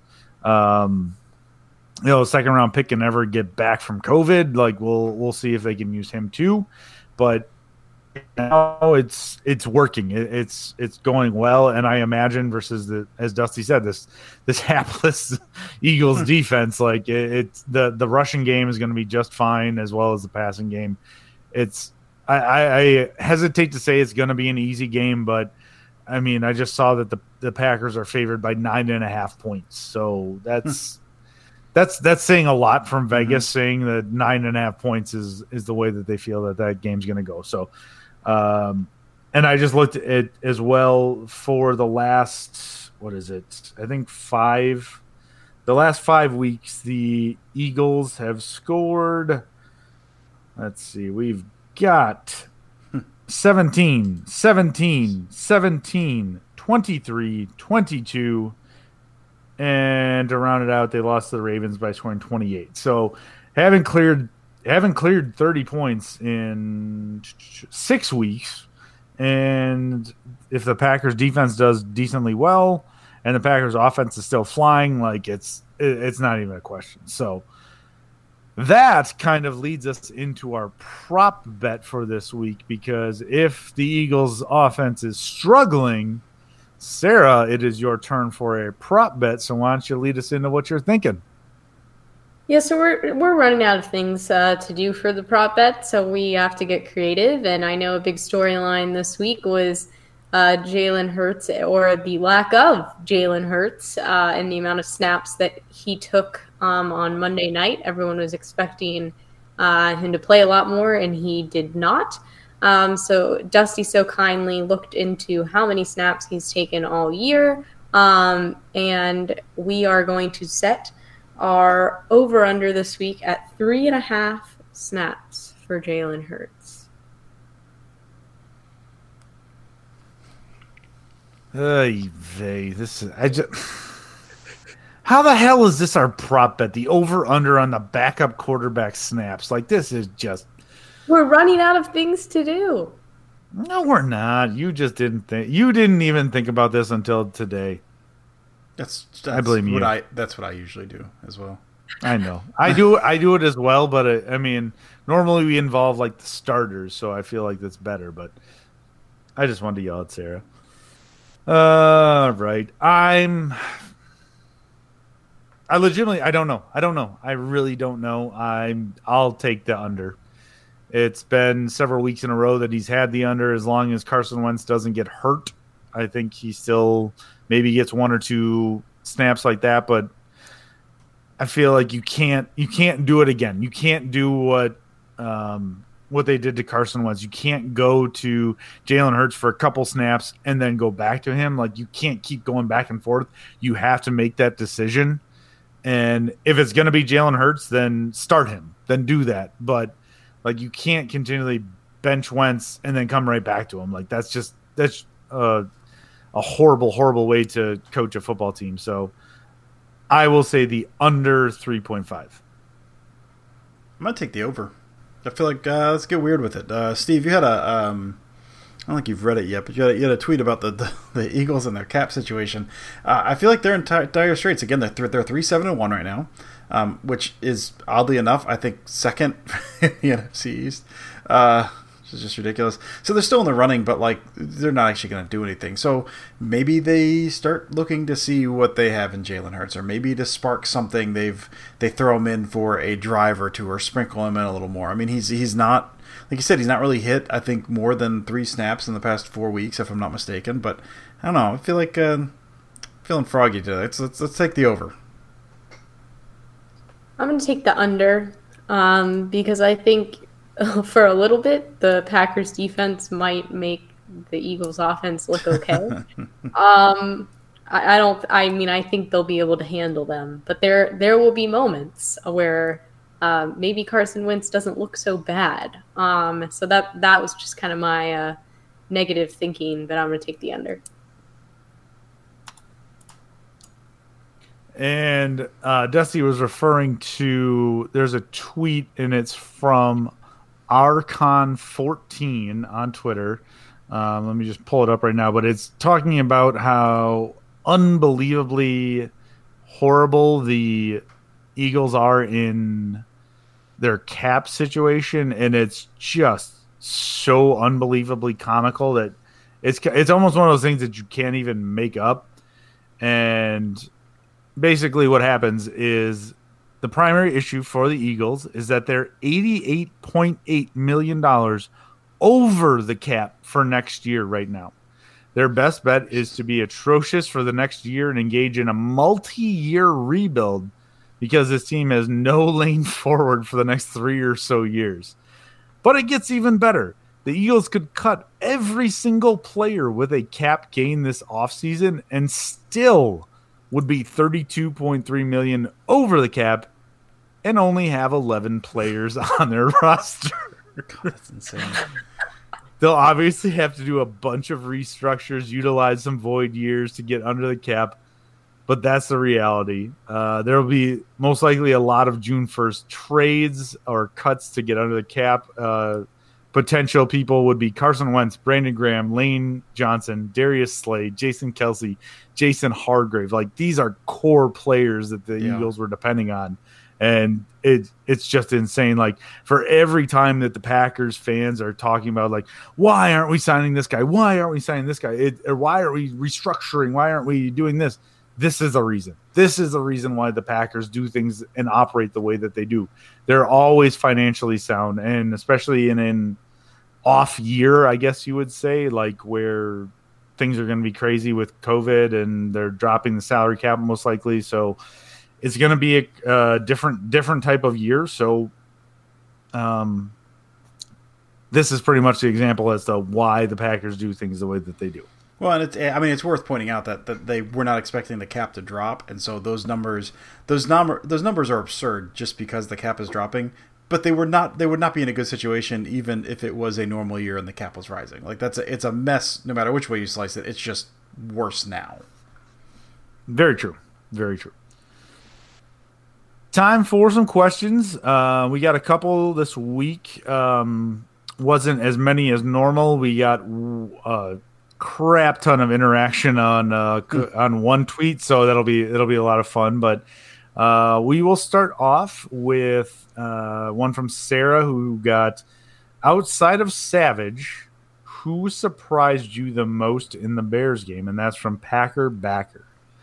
second round pick can ever get back from COVID, like we'll see if they can use him too. But now it's working. It's going well, and I imagine versus as Dusty said, this hapless Eagles defense, like it's the rushing game is going to be just fine as well as the passing game. I hesitate to say it's going to be an easy game, but I mean I just saw that the Packers are favored by 9.5 points, so that's saying a lot from Vegas, saying that 9.5 points is the way that they feel that game's going to go. So. And I just looked at it as well for the last, I think the last 5 weeks, the Eagles have scored, let's see, we've got 17, 23, 22, and to round it out, they lost to the Ravens by scoring 28. So haven't cleared 30 points in 6 weeks, and if the Packers defense does decently well and the Packers offense is still flying, like it's not even a question. So that kind of leads us into our prop bet for this week, because if the Eagles offense is struggling, Sarah, it is your turn for a prop bet. So why don't you lead us into what you're thinking? Yeah, so we're running out of things to do for the prop bet, so we have to get creative. And I know a big storyline this week was Jalen Hurts, or the lack of Jalen Hurts, and the amount of snaps that he took on Monday night. Everyone was expecting him to play a lot more, and he did not. So Dusty so kindly looked into how many snaps he's taken all year, and we are going to set our over-under this week at 3.5 snaps for Jalen Hurts. How the hell is this our prop bet? The over-under on the backup quarterback snaps. Like, this is just... We're running out of things to do. No, we're not. You just didn't think... You didn't even think about this until today. That's I blame you. That's what I usually do as well. I know. I do it as well, but I mean, normally we involve like the starters, so I feel like that's better, but I just wanted to yell at Sarah. Right. I legitimately I don't know. I really don't know. I'll take the under. It's been several weeks in a row that he's had the under. As long as Carson Wentz doesn't get hurt, I think he still maybe gets 1 or 2 snaps like that, but I feel like you can't do it again. You can't do what they did to Carson Wentz. You can't go to Jalen Hurts for a couple snaps and then go back to him. Like, you can't keep going back and forth. You have to make that decision. And if it's going to be Jalen Hurts, then start him. Then do that. But like, you can't continually bench Wentz and then come right back to him. Like, that's a horrible, horrible way to coach a football team. So I will say the under 3.5. I'm going to take the over. I feel like let's get weird with it. Steve, you had I don't think you've read it yet, but you had a tweet about the Eagles and their cap situation. I feel like they're in dire straits. Again, they're 3-7-1 right now, which is oddly enough, I think, second in the NFC East. Which is just ridiculous. So they're still in the running, but like they're not actually going to do anything. So maybe they start looking to see what they have in Jalen Hurts, or maybe to spark something, they throw him in for a drive or two, or sprinkle him in a little more. I mean, he's not, like you said, he's not really hit, I think, more than 3 snaps in the past 4 weeks, if I'm not mistaken. But I don't know. I feel like feeling froggy today. Let's take the over. I'm going to take the under because I think for a little bit, the Packers defense might make the Eagles offense look okay. I think they'll be able to handle them, but there will be moments where maybe Carson Wentz doesn't look so bad. So that was just kind of my negative thinking, but I'm going to take the under. And Dusty was referring to, there's a tweet, and it's from Archon14 on Twitter. Let me just pull it up right now, but it's talking about how unbelievably horrible the Eagles are in their cap situation, and it's just so unbelievably comical that it's almost one of those things that you can't even make up. And basically what happens is the primary issue for the Eagles is that they're $88.8 million over the cap for next year right now. Their best bet is to be atrocious for the next year and engage in a multi-year rebuild because this team has no lane forward for the next 3 or so years. But it gets even better. The Eagles could cut every single player with a cap gain this offseason and still would be $32.3 million over the cap and only have 11 players on their roster. That's insane. They'll obviously have to do a bunch of restructures, utilize some void years to get under the cap, but that's the reality. There will be most likely a lot of June 1st trades or cuts to get under the cap. Potential people would be Carson Wentz, Brandon Graham, Lane Johnson, Darius Slade, Jason Kelsey, Jason Hargrave. Like, these are core players that the Eagles were depending on. And it's just insane. Like, for every time that the Packers fans are talking about, like, why aren't we signing this guy? Why aren't we signing this guy? Or why are we restructuring? Why aren't we doing this? This is a reason. This is the reason why the Packers do things and operate the way that they do. They're always financially sound, and especially in an off year, I guess you would say, like where things are going to be crazy with COVID and they're dropping the salary cap most likely. So it's going to be a different type of year. So this is pretty much the example as to why the Packers do things the way that they do. Well, and it's worth pointing out that they were not expecting the cap to drop, and so those numbers are absurd just because the cap is dropping. But they would not be in a good situation even if it was a normal year and the cap was rising. Like, it's a mess no matter which way you slice it. It's just worse now. Very true. Very true. Time for some questions. We got a couple this week. Wasn't as many as normal. We got a crap ton of interaction on one tweet, so it'll be a lot of fun. But we will start off with one from Sarah, who got, outside of Savage, who surprised you the most in the Bears game? And that's from Packer Backer.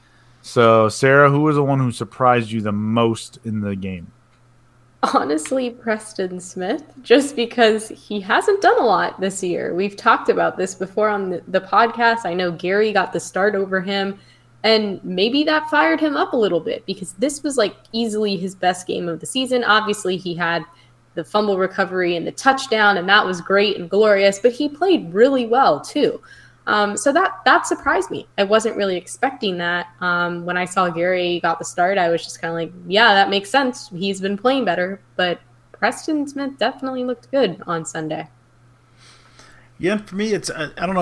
So, Sarah, who was the one who surprised you the most in the game? Honestly, Preston Smith, just because he hasn't done a lot this year. We've talked about this before on the podcast. I know Gary got the start over him, and maybe that fired him up a little bit because this was like easily his best game of the season. Obviously, he had the fumble recovery and the touchdown, and that was great and glorious, but he played really well too. So that surprised me. I wasn't really expecting that. When I saw Gary got the start, I was just kind of like, yeah, that makes sense. He's been playing better, but Preston Smith definitely looked good on Sunday. Yeah, for me, it's I don't know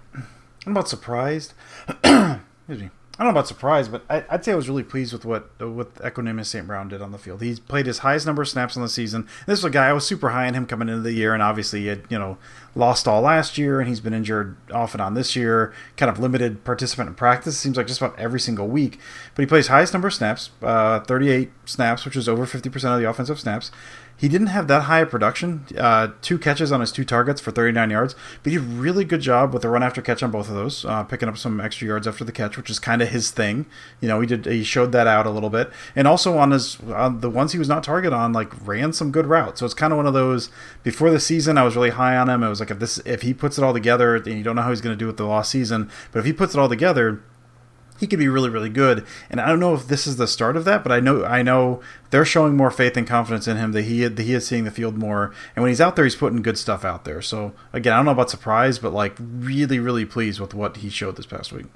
about surprised. Excuse me. I don't know about surprised, but I'd say I was really pleased with what Equanimeous St. Brown did on the field. He's played his highest number of snaps on the season. This was a guy I was super high on him coming into the year, and obviously he had lost all last year, and he's been injured off and on this year. Kind of limited participant in practice. It seems like just about every single week. But he plays highest number of snaps, 38 snaps, which is over 50% of the offensive snaps. He didn't have that high of production, 2 catches on his 2 targets for 39 yards, but he did a really good job with the run after catch on both of those, picking up some extra yards after the catch, which is kind of his thing. He showed that out a little bit, and also on the ones he was not targeted on, like, ran some good routes. So it's kind of one of those. Before the season, I was really high on him. It was like if he puts it all together, and you don't know how he's going to do with the lost season, but if he puts it all together, he could be really, really good. And I don't know if this is the start of that, but I know they're showing more faith and confidence in him, that he is seeing the field more. And when he's out there, he's putting good stuff out there. So, again, I don't know about surprise, but, like, really, really pleased with what he showed this past week.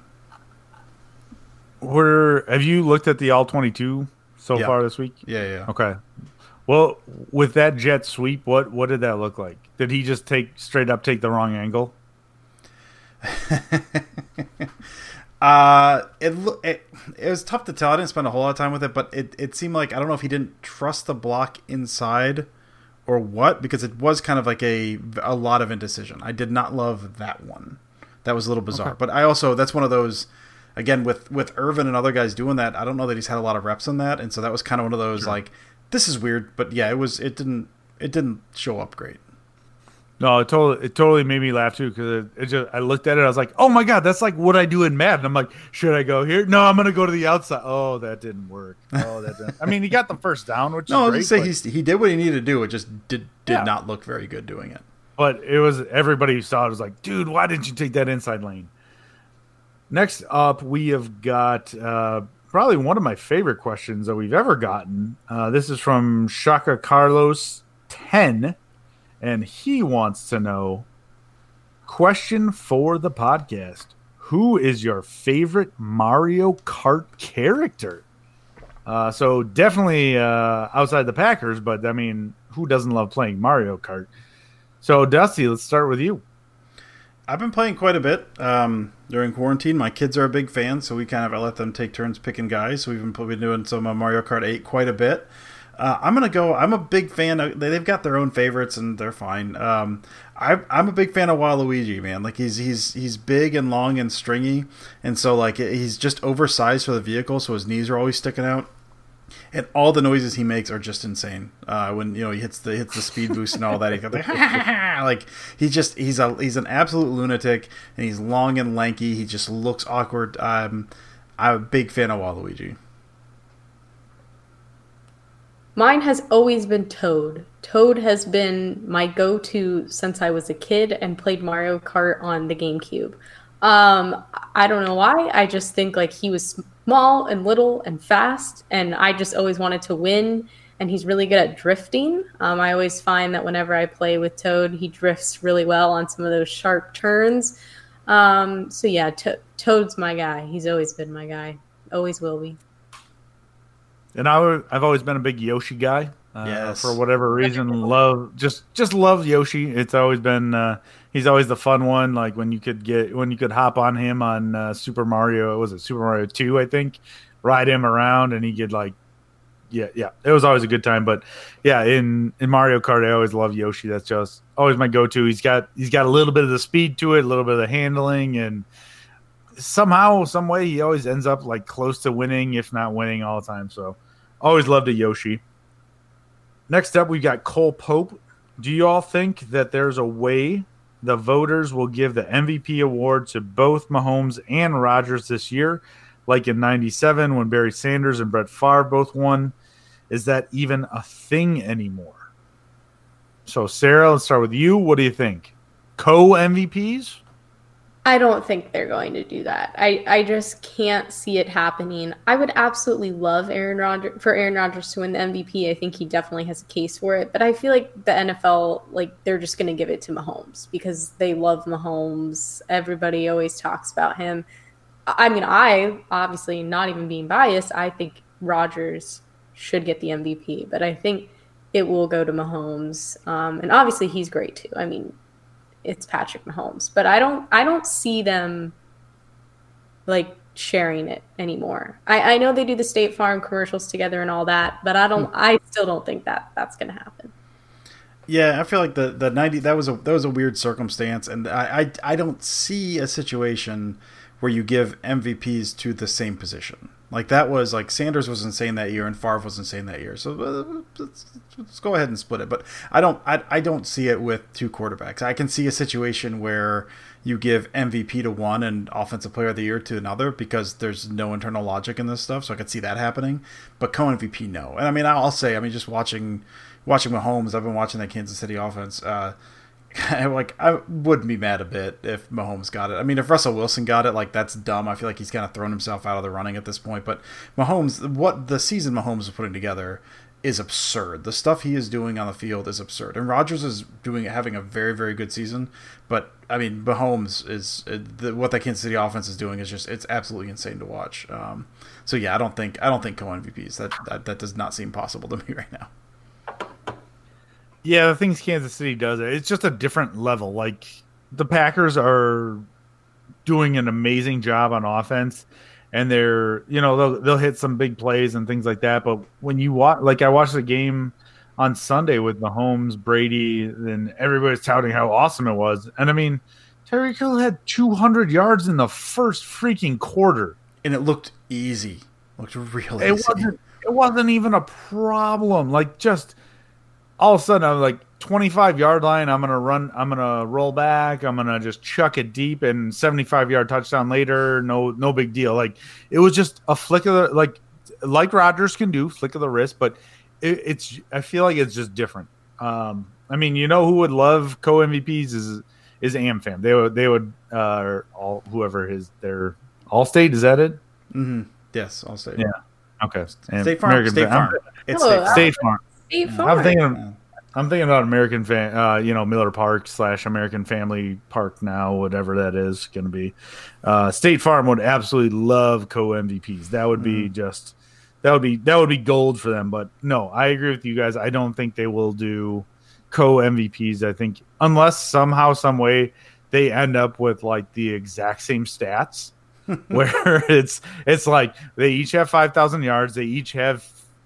Have you looked at the All-22 so far this week? Yeah. Okay. Well, with that jet sweep, what did that look like? Did he just straight up take the wrong angle? It was tough to tell. I didn't spend a whole lot of time with it, but it seemed like, I don't know if he didn't trust the block inside or what, because it was kind of like a lot of indecision. I did not love that one. That was a little bizarre. Okay. But I also, that's one of those, again, with Irvin and other guys doing that, I don't know that he's had a lot of reps on that, and so that was kind of one of those, like, this is weird, but yeah, it didn't show up great. No, it totally made me laugh too, because I looked at it, I was like, oh my god, that's like what I do in Madden. I'm like, should I go here? No, I'm gonna go to the outside. Oh, that didn't work. Oh, that didn't. I mean, he got the first down, which is great. I was say he did what he needed to do. It just did not look very good doing it. But it was, everybody who saw it was like, dude, why didn't you take that inside lane? Next up, we have got probably one of my favorite questions that we've ever gotten. This is from Shaka Carlos 10. And he wants to know, question for the podcast: who is your favorite Mario Kart character? So definitely outside the Packers, but I mean, who doesn't love playing Mario Kart? So Dusty, let's start with you. I've been playing quite a bit during quarantine. My kids are a big fan, so I let them take turns picking guys. So we've been doing some Mario Kart 8 quite a bit. I'm a big fan. They've got their own favorites, and they're fine. I'm a big fan of Waluigi, man. Like he's big and long and stringy, and so like he's just oversized for the vehicle, so his knees are always sticking out, and all the noises he makes are just insane. When he hits the speed boost and all that, he's like he's an absolute lunatic, and he's long and lanky. He just looks awkward. I'm a big fan of Waluigi. Mine has always been Toad. Toad has been my go-to since I was a kid and played Mario Kart on the GameCube. I don't know why. I just think like he was small and little and fast, and I just always wanted to win, and he's really good at drifting. I always find that whenever I play with Toad, he drifts really well on some of those sharp turns. So yeah, Toad's my guy. He's always been my guy. Always will be. And I've always been a big Yoshi guy. Yes. For whatever reason, love Yoshi. It's always been he's always the fun one. Like when you could hop on him on Super Mario. Was it Super Mario 2? I think, ride him around and he could like, yeah. It was always a good time. But yeah, in Mario Kart, I always love Yoshi. That's just always my go-to. He's got a little bit of the speed to it, a little bit of the handling, and somehow, some way, he always ends up like close to winning, if not winning all the time. So always loved a Yoshi. Next up, we've got Cole Pope. Do you all think that there's a way the voters will give the MVP award to both Mahomes and Rodgers this year, like in '97 when Barry Sanders and Brett Favre both won? Is that even a thing anymore? So Sarah, let's start with you. What do you think? Co-MVPs? I don't think they're going to do that. I just can't see it happening. I would absolutely love Aaron Rodgers to win the MVP. I think he definitely has a case for it. But I feel like the NFL, like they're just going to give it to Mahomes because they love Mahomes. Everybody always talks about him. I mean, I obviously, not even being biased, I think Rodgers should get the MVP. But I think it will go to Mahomes. And obviously he's great too. I mean, it's Patrick Mahomes, but I don't see them like sharing it anymore. I know they do the State Farm commercials together and all that, but I still don't think that's going to happen. Yeah, I feel like the 90 that was a weird circumstance, and I don't see a situation where you give MVPs to the same position. Like that was like Sanders was insane that year and Favre was insane that year. So let's go ahead and split it. But I don't see it with two quarterbacks. I can see a situation where you give MVP to one and Offensive Player of the Year to another because there's no internal logic in this stuff. So I could see that happening. But co-MVP, no. And I mean, I'll say, just watching Mahomes, I've been watching that Kansas City offense. I wouldn't be mad a bit if Mahomes got it. I mean, if Russell Wilson got it, like that's dumb. I feel like he's kind of thrown himself out of the running at this point. But Mahomes, what the season Mahomes is putting together is absurd. The stuff he is doing on the field is absurd. And Rodgers is having a very, very good season. But I mean, Mahomes is what that Kansas City offense is doing is just it's absolutely insane to watch. So yeah, I don't think co-MVPs. That does not seem possible to me right now. Yeah, the things Kansas City does, it's just a different level. Like the Packers are doing an amazing job on offense, and they're, you know, they'll hit some big plays and things like that. But when you watch, like I watched the game on Sunday with Mahomes, Brady, and everybody's touting how awesome it was. And I mean, Tyreek Hill had 200 yards in the first freaking quarter, and it looked easy. It looked real easy. It wasn't even a problem. Like, just all of a sudden, I'm like 25-yard line. I'm gonna roll back. I'm gonna just chuck it deep, and 75-yard touchdown later. No big deal. Like, it was just a flick of the like Rodgers can do, flick of the wrist, but. I feel like it's just different. I mean, you know who would love co-MVPs is AmFam. They would whoever is their Allstate, is that it? Mm-hmm. Yes, Allstate. Yeah. Okay. And State Farm. State Farm. It's State Farm. State Farm. I'm thinking about American Miller Park / American Family Park now, whatever that is going to be. State Farm would absolutely love co-MVPs. That would be just. That would be gold for them. But no, I agree with you guys. I don't think they will do co-MVPs. I think unless somehow, some way, they end up with like the exact same stats, where it's like they each have 5,000 yards, they each have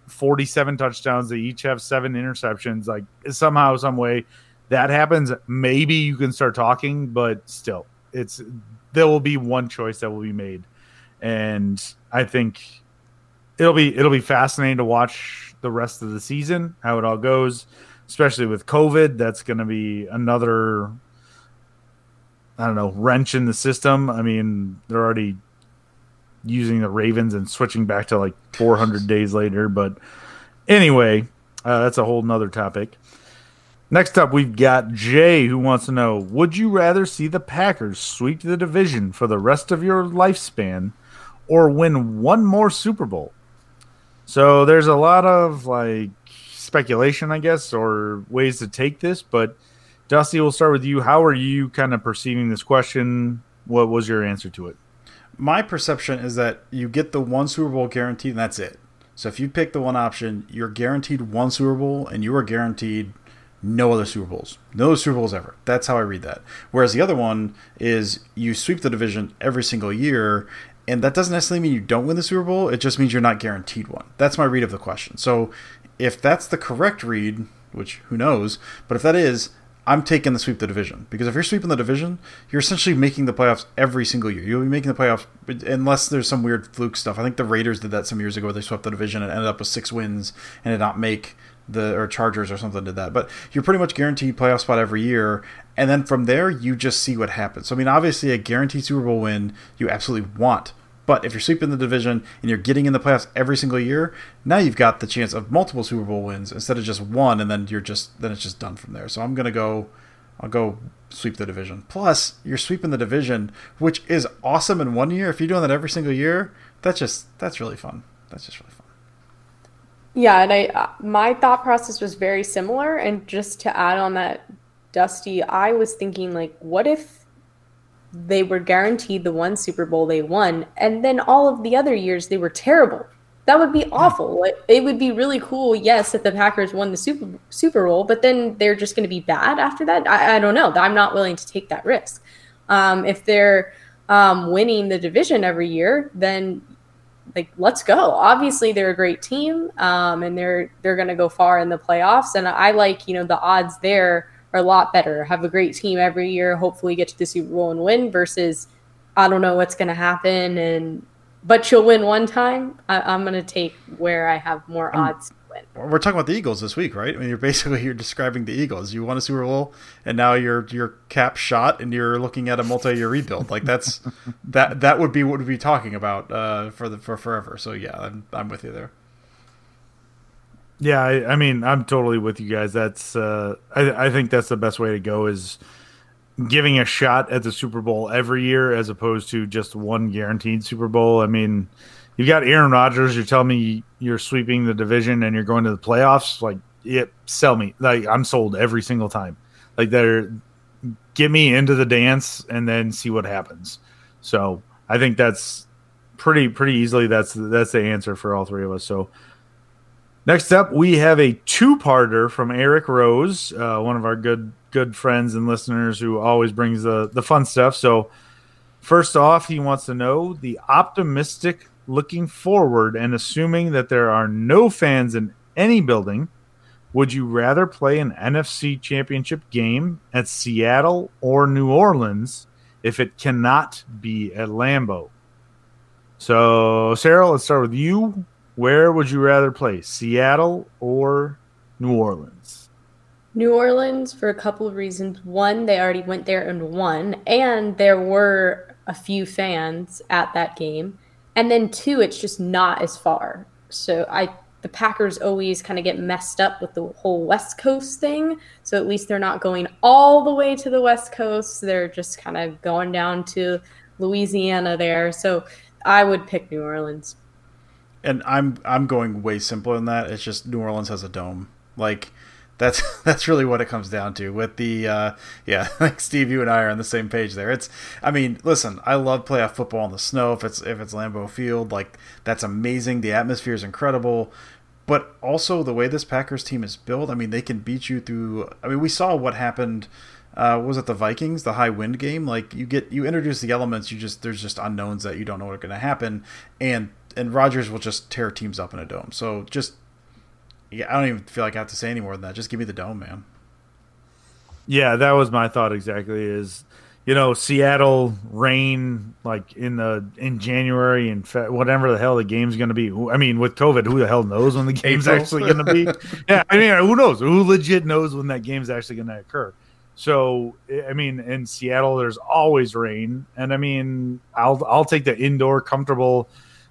47 touchdowns, they each have 7 interceptions. Like somehow, some way, that happens. Maybe you can start talking, but still, there will be one choice that will be made, and I think. It'll be fascinating to watch the rest of the season, how it all goes, especially with COVID. That's going to be another, I don't know, wrench in the system. I mean, they're already using the Ravens and switching back to like 400 days later. But anyway, that's a whole nother topic. Next up, we've got Jay, who wants to know, would you rather see the Packers sweep the division for the rest of your lifespan or win one more Super Bowl? So there's a lot of like speculation, I guess, or ways to take this. But Dusty, we'll start with you. How are you kind of perceiving this question? What was your answer to it? My perception is that you get the one Super Bowl guaranteed, and that's it. So if you pick the one option, you're guaranteed one Super Bowl, and you are guaranteed no other Super Bowls. No other Super Bowls ever. That's how I read that. Whereas the other one is you sweep the division every single year, and that doesn't necessarily mean you don't win the Super Bowl. It just means you're not guaranteed one. That's my read of the question. So if that's the correct read, which who knows, but if that is, I'm taking the sweep the division. Because if you're sweeping the division, you're essentially making the playoffs every single year. You'll be making the playoffs unless there's some weird fluke stuff. I think the Raiders did that some years ago where they swept the division and ended up with 6 wins and did not make or Chargers or something did that. But you're pretty much guaranteed playoff spot every year. And then from there, you just see what happens. So, I mean, obviously a guaranteed Super Bowl win you absolutely want. But if you're sweeping the division and you're getting in the playoffs every single year, now you've got the chance of multiple Super Bowl wins instead of just one, and then it's just done from there. So I'll go sweep the division. Plus, you're sweeping the division, which is awesome in one year. If you're doing that every single year, that's really fun. That's just really fun. Yeah, and my thought process was very similar. And just to add on that, Dusty, I was thinking, like, what if they were guaranteed the one Super Bowl they won, and then all of the other years they were terrible? That would be awful. It would be really cool, yes, if the Packers won the Super Bowl, but then they're just going to be bad after that. I don't know. I'm not willing to take that risk. If they're winning the division every year, then like, let's go. Obviously, they're a great team, and they're going to go far in the playoffs. And I like, the odds there are a lot better. Have a great team every year, hopefully get to the Super Bowl and win, versus I don't know what's going to happen, but you'll win one time. I'm going to take where I have more odds to win. We're talking about the Eagles this week, right? I mean, you're describing the Eagles. You won a Super Bowl, and now your cap shot, and you're looking at a multi-year rebuild. Like that would be what we'd be talking about for forever. So yeah, I'm with you there. Yeah, I mean, I'm totally with you guys. That's I think that's the best way to go, is giving a shot at the Super Bowl every year as opposed to just one guaranteed Super Bowl. I mean, you've got Aaron Rodgers. You're telling me you're sweeping the division and you're going to the playoffs. Like, sell me. Like, I'm sold every single time. Like, get me into the dance and then see what happens. So I think that's pretty easily that's the answer for all three of us. So next up, we have a 2-parter from Eric Rose, one of our good friends and listeners who always brings the fun stuff. So First off, he wants to know the optimistic looking forward and assuming that there are no fans in any building. Would you rather play an NFC Championship game at Seattle or New Orleans if it cannot be at Lambeau? So, Sarah, let's start with you. Where would you rather play, Seattle or New Orleans? New Orleans for a couple of reasons. One, they already went there and won, and there were a few fans at that game. And then two, it's just not as far. So the Packers always kind of get messed up with the whole West Coast thing. So at least they're not going all the way to the West Coast. They're just kind of going down to Louisiana there. So I would pick New Orleans. And I'm going way simpler than that. It's just New Orleans has a dome. Like that's really what it comes down to. With the like Steve, you and I are on the same page there. Listen, I love playoff football in the snow. If it's Lambeau Field, like that's amazing. The atmosphere is incredible. But also the way this Packers team is built, they can beat you through. We saw what happened. Was it the Vikings, the high wind game? Like you introduce the elements, there's just unknowns that you don't know what are going to happen, and Rodgers will just tear teams up in a dome. So I don't even feel like I have to say any more than that. Just give me the dome, man. Yeah, that was my thought exactly. Is Seattle rain like in January and whatever the hell the game's going to be. With COVID, who the hell knows when the game's actually going to be? Yeah, who knows? Who legit knows when that game's actually going to occur? So, in Seattle, there's always rain. And, I'll take the indoor comfortable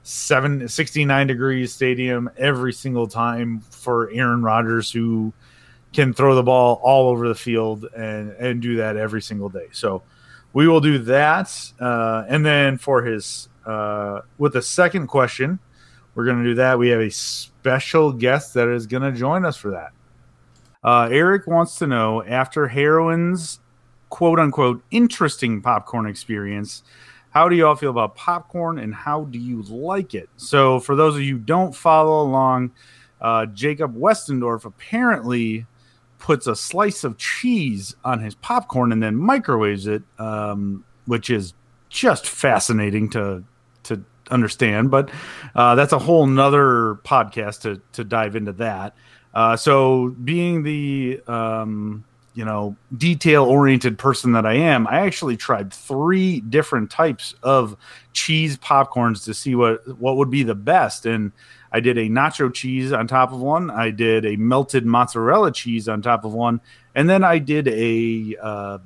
69 degrees stadium every single time for Aaron Rodgers, who can throw the ball all over the field and do that every single day. So we will do that. And then for his with the second question, we're going to do that. We have a special guest that is going to join us for that. Eric wants to know, after Heroin's quote-unquote interesting popcorn experience, how do you all feel about popcorn and how do you like it? So for those of you who don't follow along, Jacob Westendorf apparently puts a slice of cheese on his popcorn and then microwaves it, which is just fascinating to understand. But that's a whole nother podcast to dive into that. So being the, detail-oriented person that I am, I actually tried 3 different types of cheese popcorns to see what would be the best. And I did a nacho cheese on top of one. I did a melted mozzarella cheese on top of one. And then I did a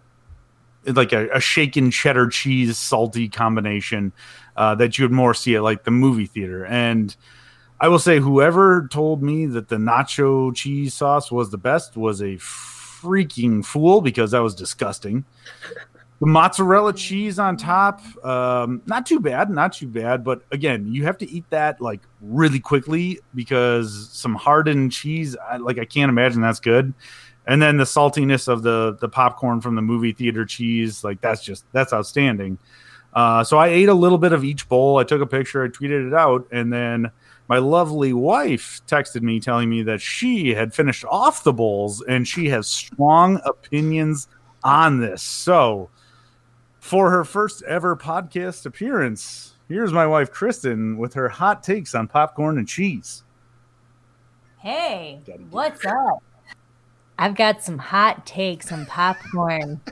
shaken cheddar cheese salty combination that you would more see at like the movie theater. And I will say, whoever told me that the nacho cheese sauce was the best was a freaking fool, because that was disgusting. The mozzarella cheese on top, not too bad. But again, you have to eat that like really quickly, because some hardened cheese, I can't imagine that's good. And then the saltiness of the popcorn from the movie theater cheese, like that's outstanding. So I ate a little bit of each bowl. I took a picture, I tweeted it out, and then my lovely wife texted me telling me that she had finished off the bowls and she has strong opinions on this. So for her first ever podcast appearance, here's my wife, Kristen, with her hot takes on popcorn and cheese. Hey, what's up? I've got some hot takes on popcorn.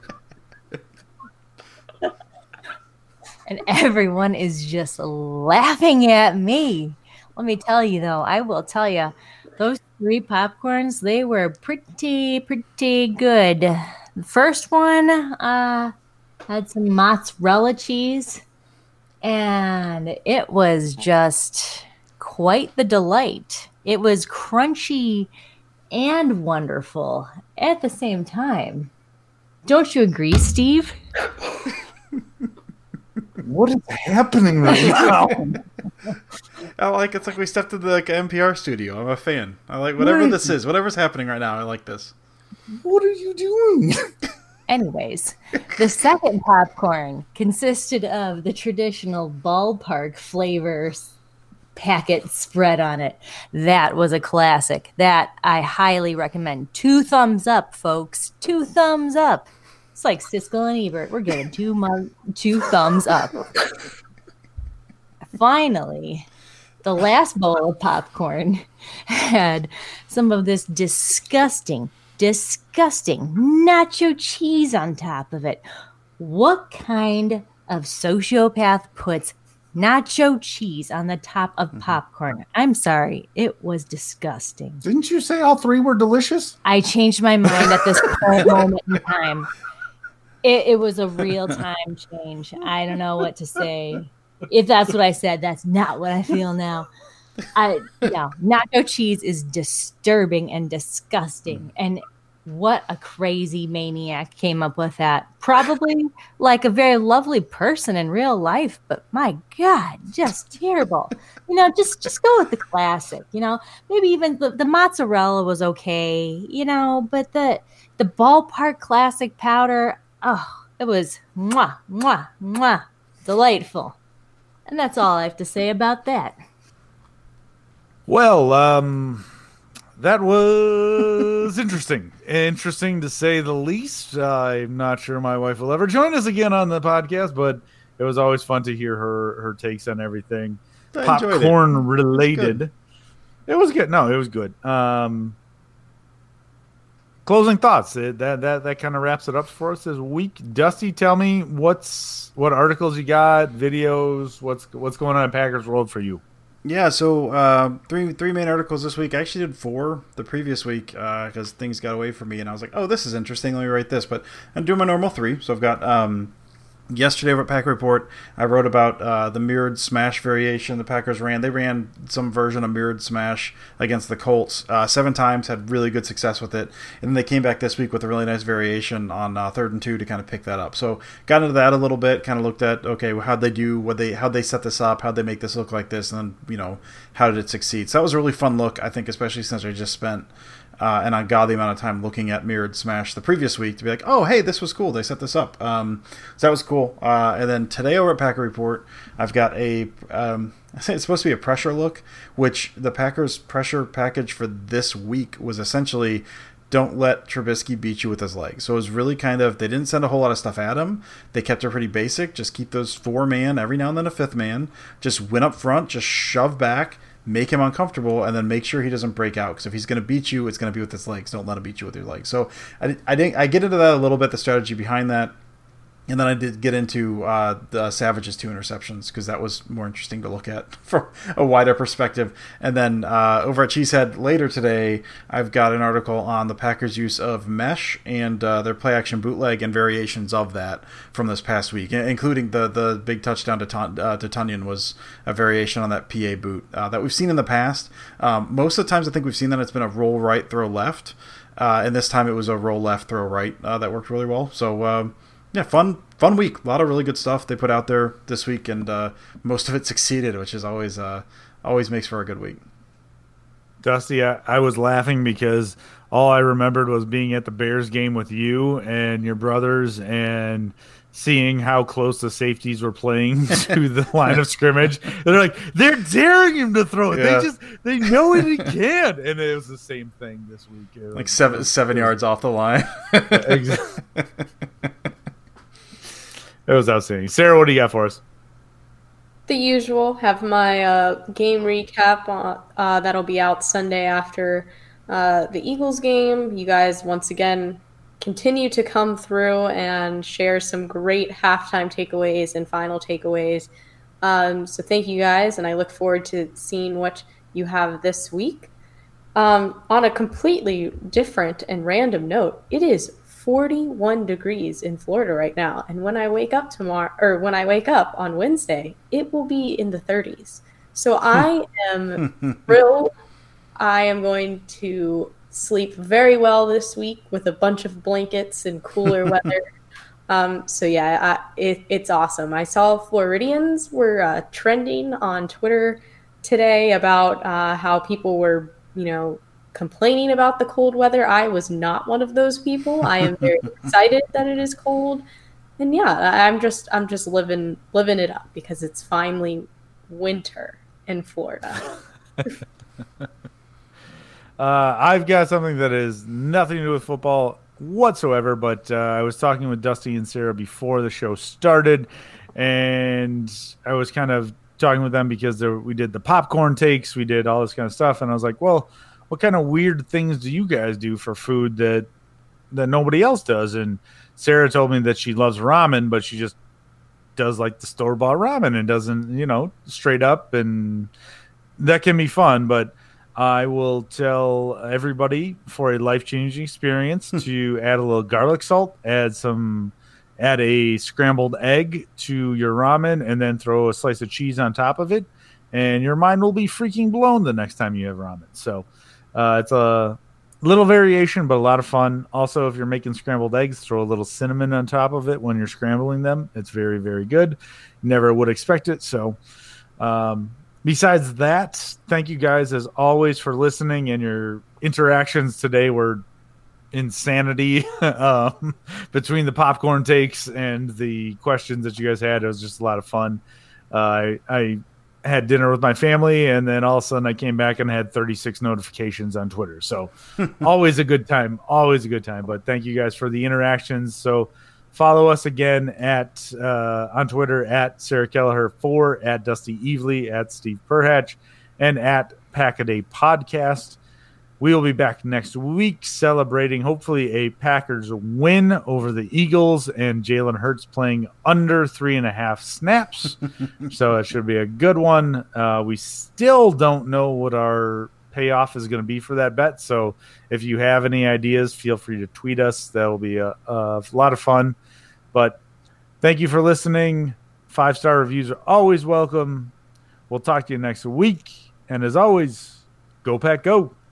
And everyone is just laughing at me. Let me tell you, though, I will tell you, those 3 popcorns, they were pretty good. The first one had some mozzarella cheese, and it was just quite the delight. It was crunchy and wonderful at the same time. Don't you agree, Steve? What is happening right now? It's like we stepped into the NPR studio. I'm a fan. I like whatever this is. Whatever's happening right now, I like this. What are you doing? Anyways, the second popcorn consisted of the traditional ballpark flavors packet spread on it. That was a classic. That I highly recommend. 2 thumbs up, folks. 2 thumbs up. It's like Siskel and Ebert. We're getting two thumbs up. Finally, the last bowl of popcorn had some of this disgusting nacho cheese on top of it. What kind of sociopath puts nacho cheese on the top of popcorn? I'm sorry. It was disgusting. Didn't you say all three were delicious? I changed my mind at this current moment in time. It was a real time change. I don't know what to say. If that's what I said, that's not what I feel now. Nacho cheese is disturbing and disgusting. And what a crazy maniac came up with that. Probably like a very lovely person in real life, but my God, just terrible. Just go with the classic, maybe even the mozzarella was okay, but the ballpark classic powder, it was mwah, mwah, mwah, delightful. And that's all I have to say about that. Well, that was interesting. Interesting to say the least. I'm not sure my wife will ever join us again on the podcast, but it was always fun to hear her takes on everything popcorn related. It was good. No, it was good. Closing thoughts. That kind of wraps it up for us this week. Dusty, tell me what articles you got, videos, what's going on in Packers World for you. Yeah, so three main articles this week. I actually did 4 the previous week because things got away from me, and I was like, oh, this is interesting. Let me write this. But I'm doing my normal 3. So I've got yesterday over at Packer Report, I wrote about the mirrored smash variation the Packers ran. They ran some version of mirrored smash against the Colts 7 times, had really good success with it. And then they came back this week with a really nice variation on 3rd and 2 to kind of pick that up. So got into that a little bit, kind of looked at, okay, how'd they set this up? How'd they make this look like this? And then, how did it succeed? So that was a really fun look, I think, especially since I just spent an ungodly amount of time looking at Mirrored Smash the previous week to be like, oh, hey, this was cool. They set this up. So that was cool. And then today over at Packer Report, I've got I think it's supposed to be a pressure look, which the Packers pressure package for this week was essentially don't let Trubisky beat you with his legs. So it was really kind of, they didn't send a whole lot of stuff at him. They kept it pretty basic. Just keep those 4-man, every now and then a 5th man. Just win up front, just shove back, make him uncomfortable, and then make sure he doesn't break out. Because if he's going to beat you, it's going to be with his legs. Don't let him beat you with your legs. So I get into that a little bit, the strategy behind that. And then I did get into the Savage's 2 interceptions because that was more interesting to look at from a wider perspective. And then over at Cheesehead later today, I've got an article on the Packers' use of mesh and their play-action bootleg and variations of that from this past week, including the big touchdown to Tunyon was a variation on that PA boot that we've seen in the past. Most of the times I think we've seen that it's been a roll right, throw left. And this time it was a roll left, throw right that worked really well. So, yeah, fun week. A lot of really good stuff they put out there this week, and most of it succeeded, which is always makes for a good week. Dusty, I was laughing because all I remembered was being at the Bears game with you and your brothers and seeing how close the safeties were playing to the line of scrimmage. They're like, they're daring him to throw it. Yeah. They know he can. And it was the same thing this week. Like seven yards off the line. Exactly. It was outstanding. Sarah, what do you got for us? The usual. Have my game recap that'll be out Sunday after the Eagles game. You guys, once again, continue to come through and share some great halftime takeaways and final takeaways. So thank you guys, and I look forward to seeing what you have this week. On a completely different and random note, it is 41 degrees in Florida right now, and when I wake up on Wednesday, it will be in the 30s. So I am thrilled. I am going to sleep very well this week with a bunch of blankets and cooler weather. So yeah, it's awesome. I saw Floridians were trending on Twitter today about how people were, complaining about the cold weather. I was not one of those people. I am very excited that it is cold. And yeah, I'm just living it up because it's finally winter in Florida. I've got something that is nothing to do with football whatsoever. But I was talking with Dusty and Sarah before the show started, and I was kind of talking with them because we did the popcorn takes, we did all this kind of stuff, and I was like, well, what kind of weird things do you guys do for food that nobody else does? And Sarah told me that she loves ramen, but she just does like the store-bought ramen and doesn't, straight up, and that can be fun. But I will tell everybody, for a life-changing experience, to add a little garlic salt, add a scrambled egg to your ramen, and then throw a slice of cheese on top of it, and your mind will be freaking blown the next time you have ramen. So it's a little variation, but a lot of fun. Also, if you're making scrambled eggs, throw a little cinnamon on top of it when you're scrambling them. It's very, very good. Never would expect it. So besides that, thank you guys as always for listening, and your interactions today were insanity between the popcorn takes and the questions that you guys had. It was just a lot of fun. I had dinner with my family, and then all of a sudden I came back and had 36 notifications on Twitter. So always a good time. But thank you guys for the interactions. So follow us again on Twitter at Sarah Kelleher 4, at Dusty Evely, at Steve Perhatch, and at Pack-A-Day Podcast. We will be back next week celebrating hopefully a Packers win over the Eagles and Jalen Hurts playing under 3.5 snaps. So it should be a good one. We still don't know what our payoff is going to be for that bet. So if you have any ideas, feel free to tweet us. That will be a lot of fun. But thank you for listening. 5-star reviews are always welcome. We'll talk to you next week. And as always, go Pack, go.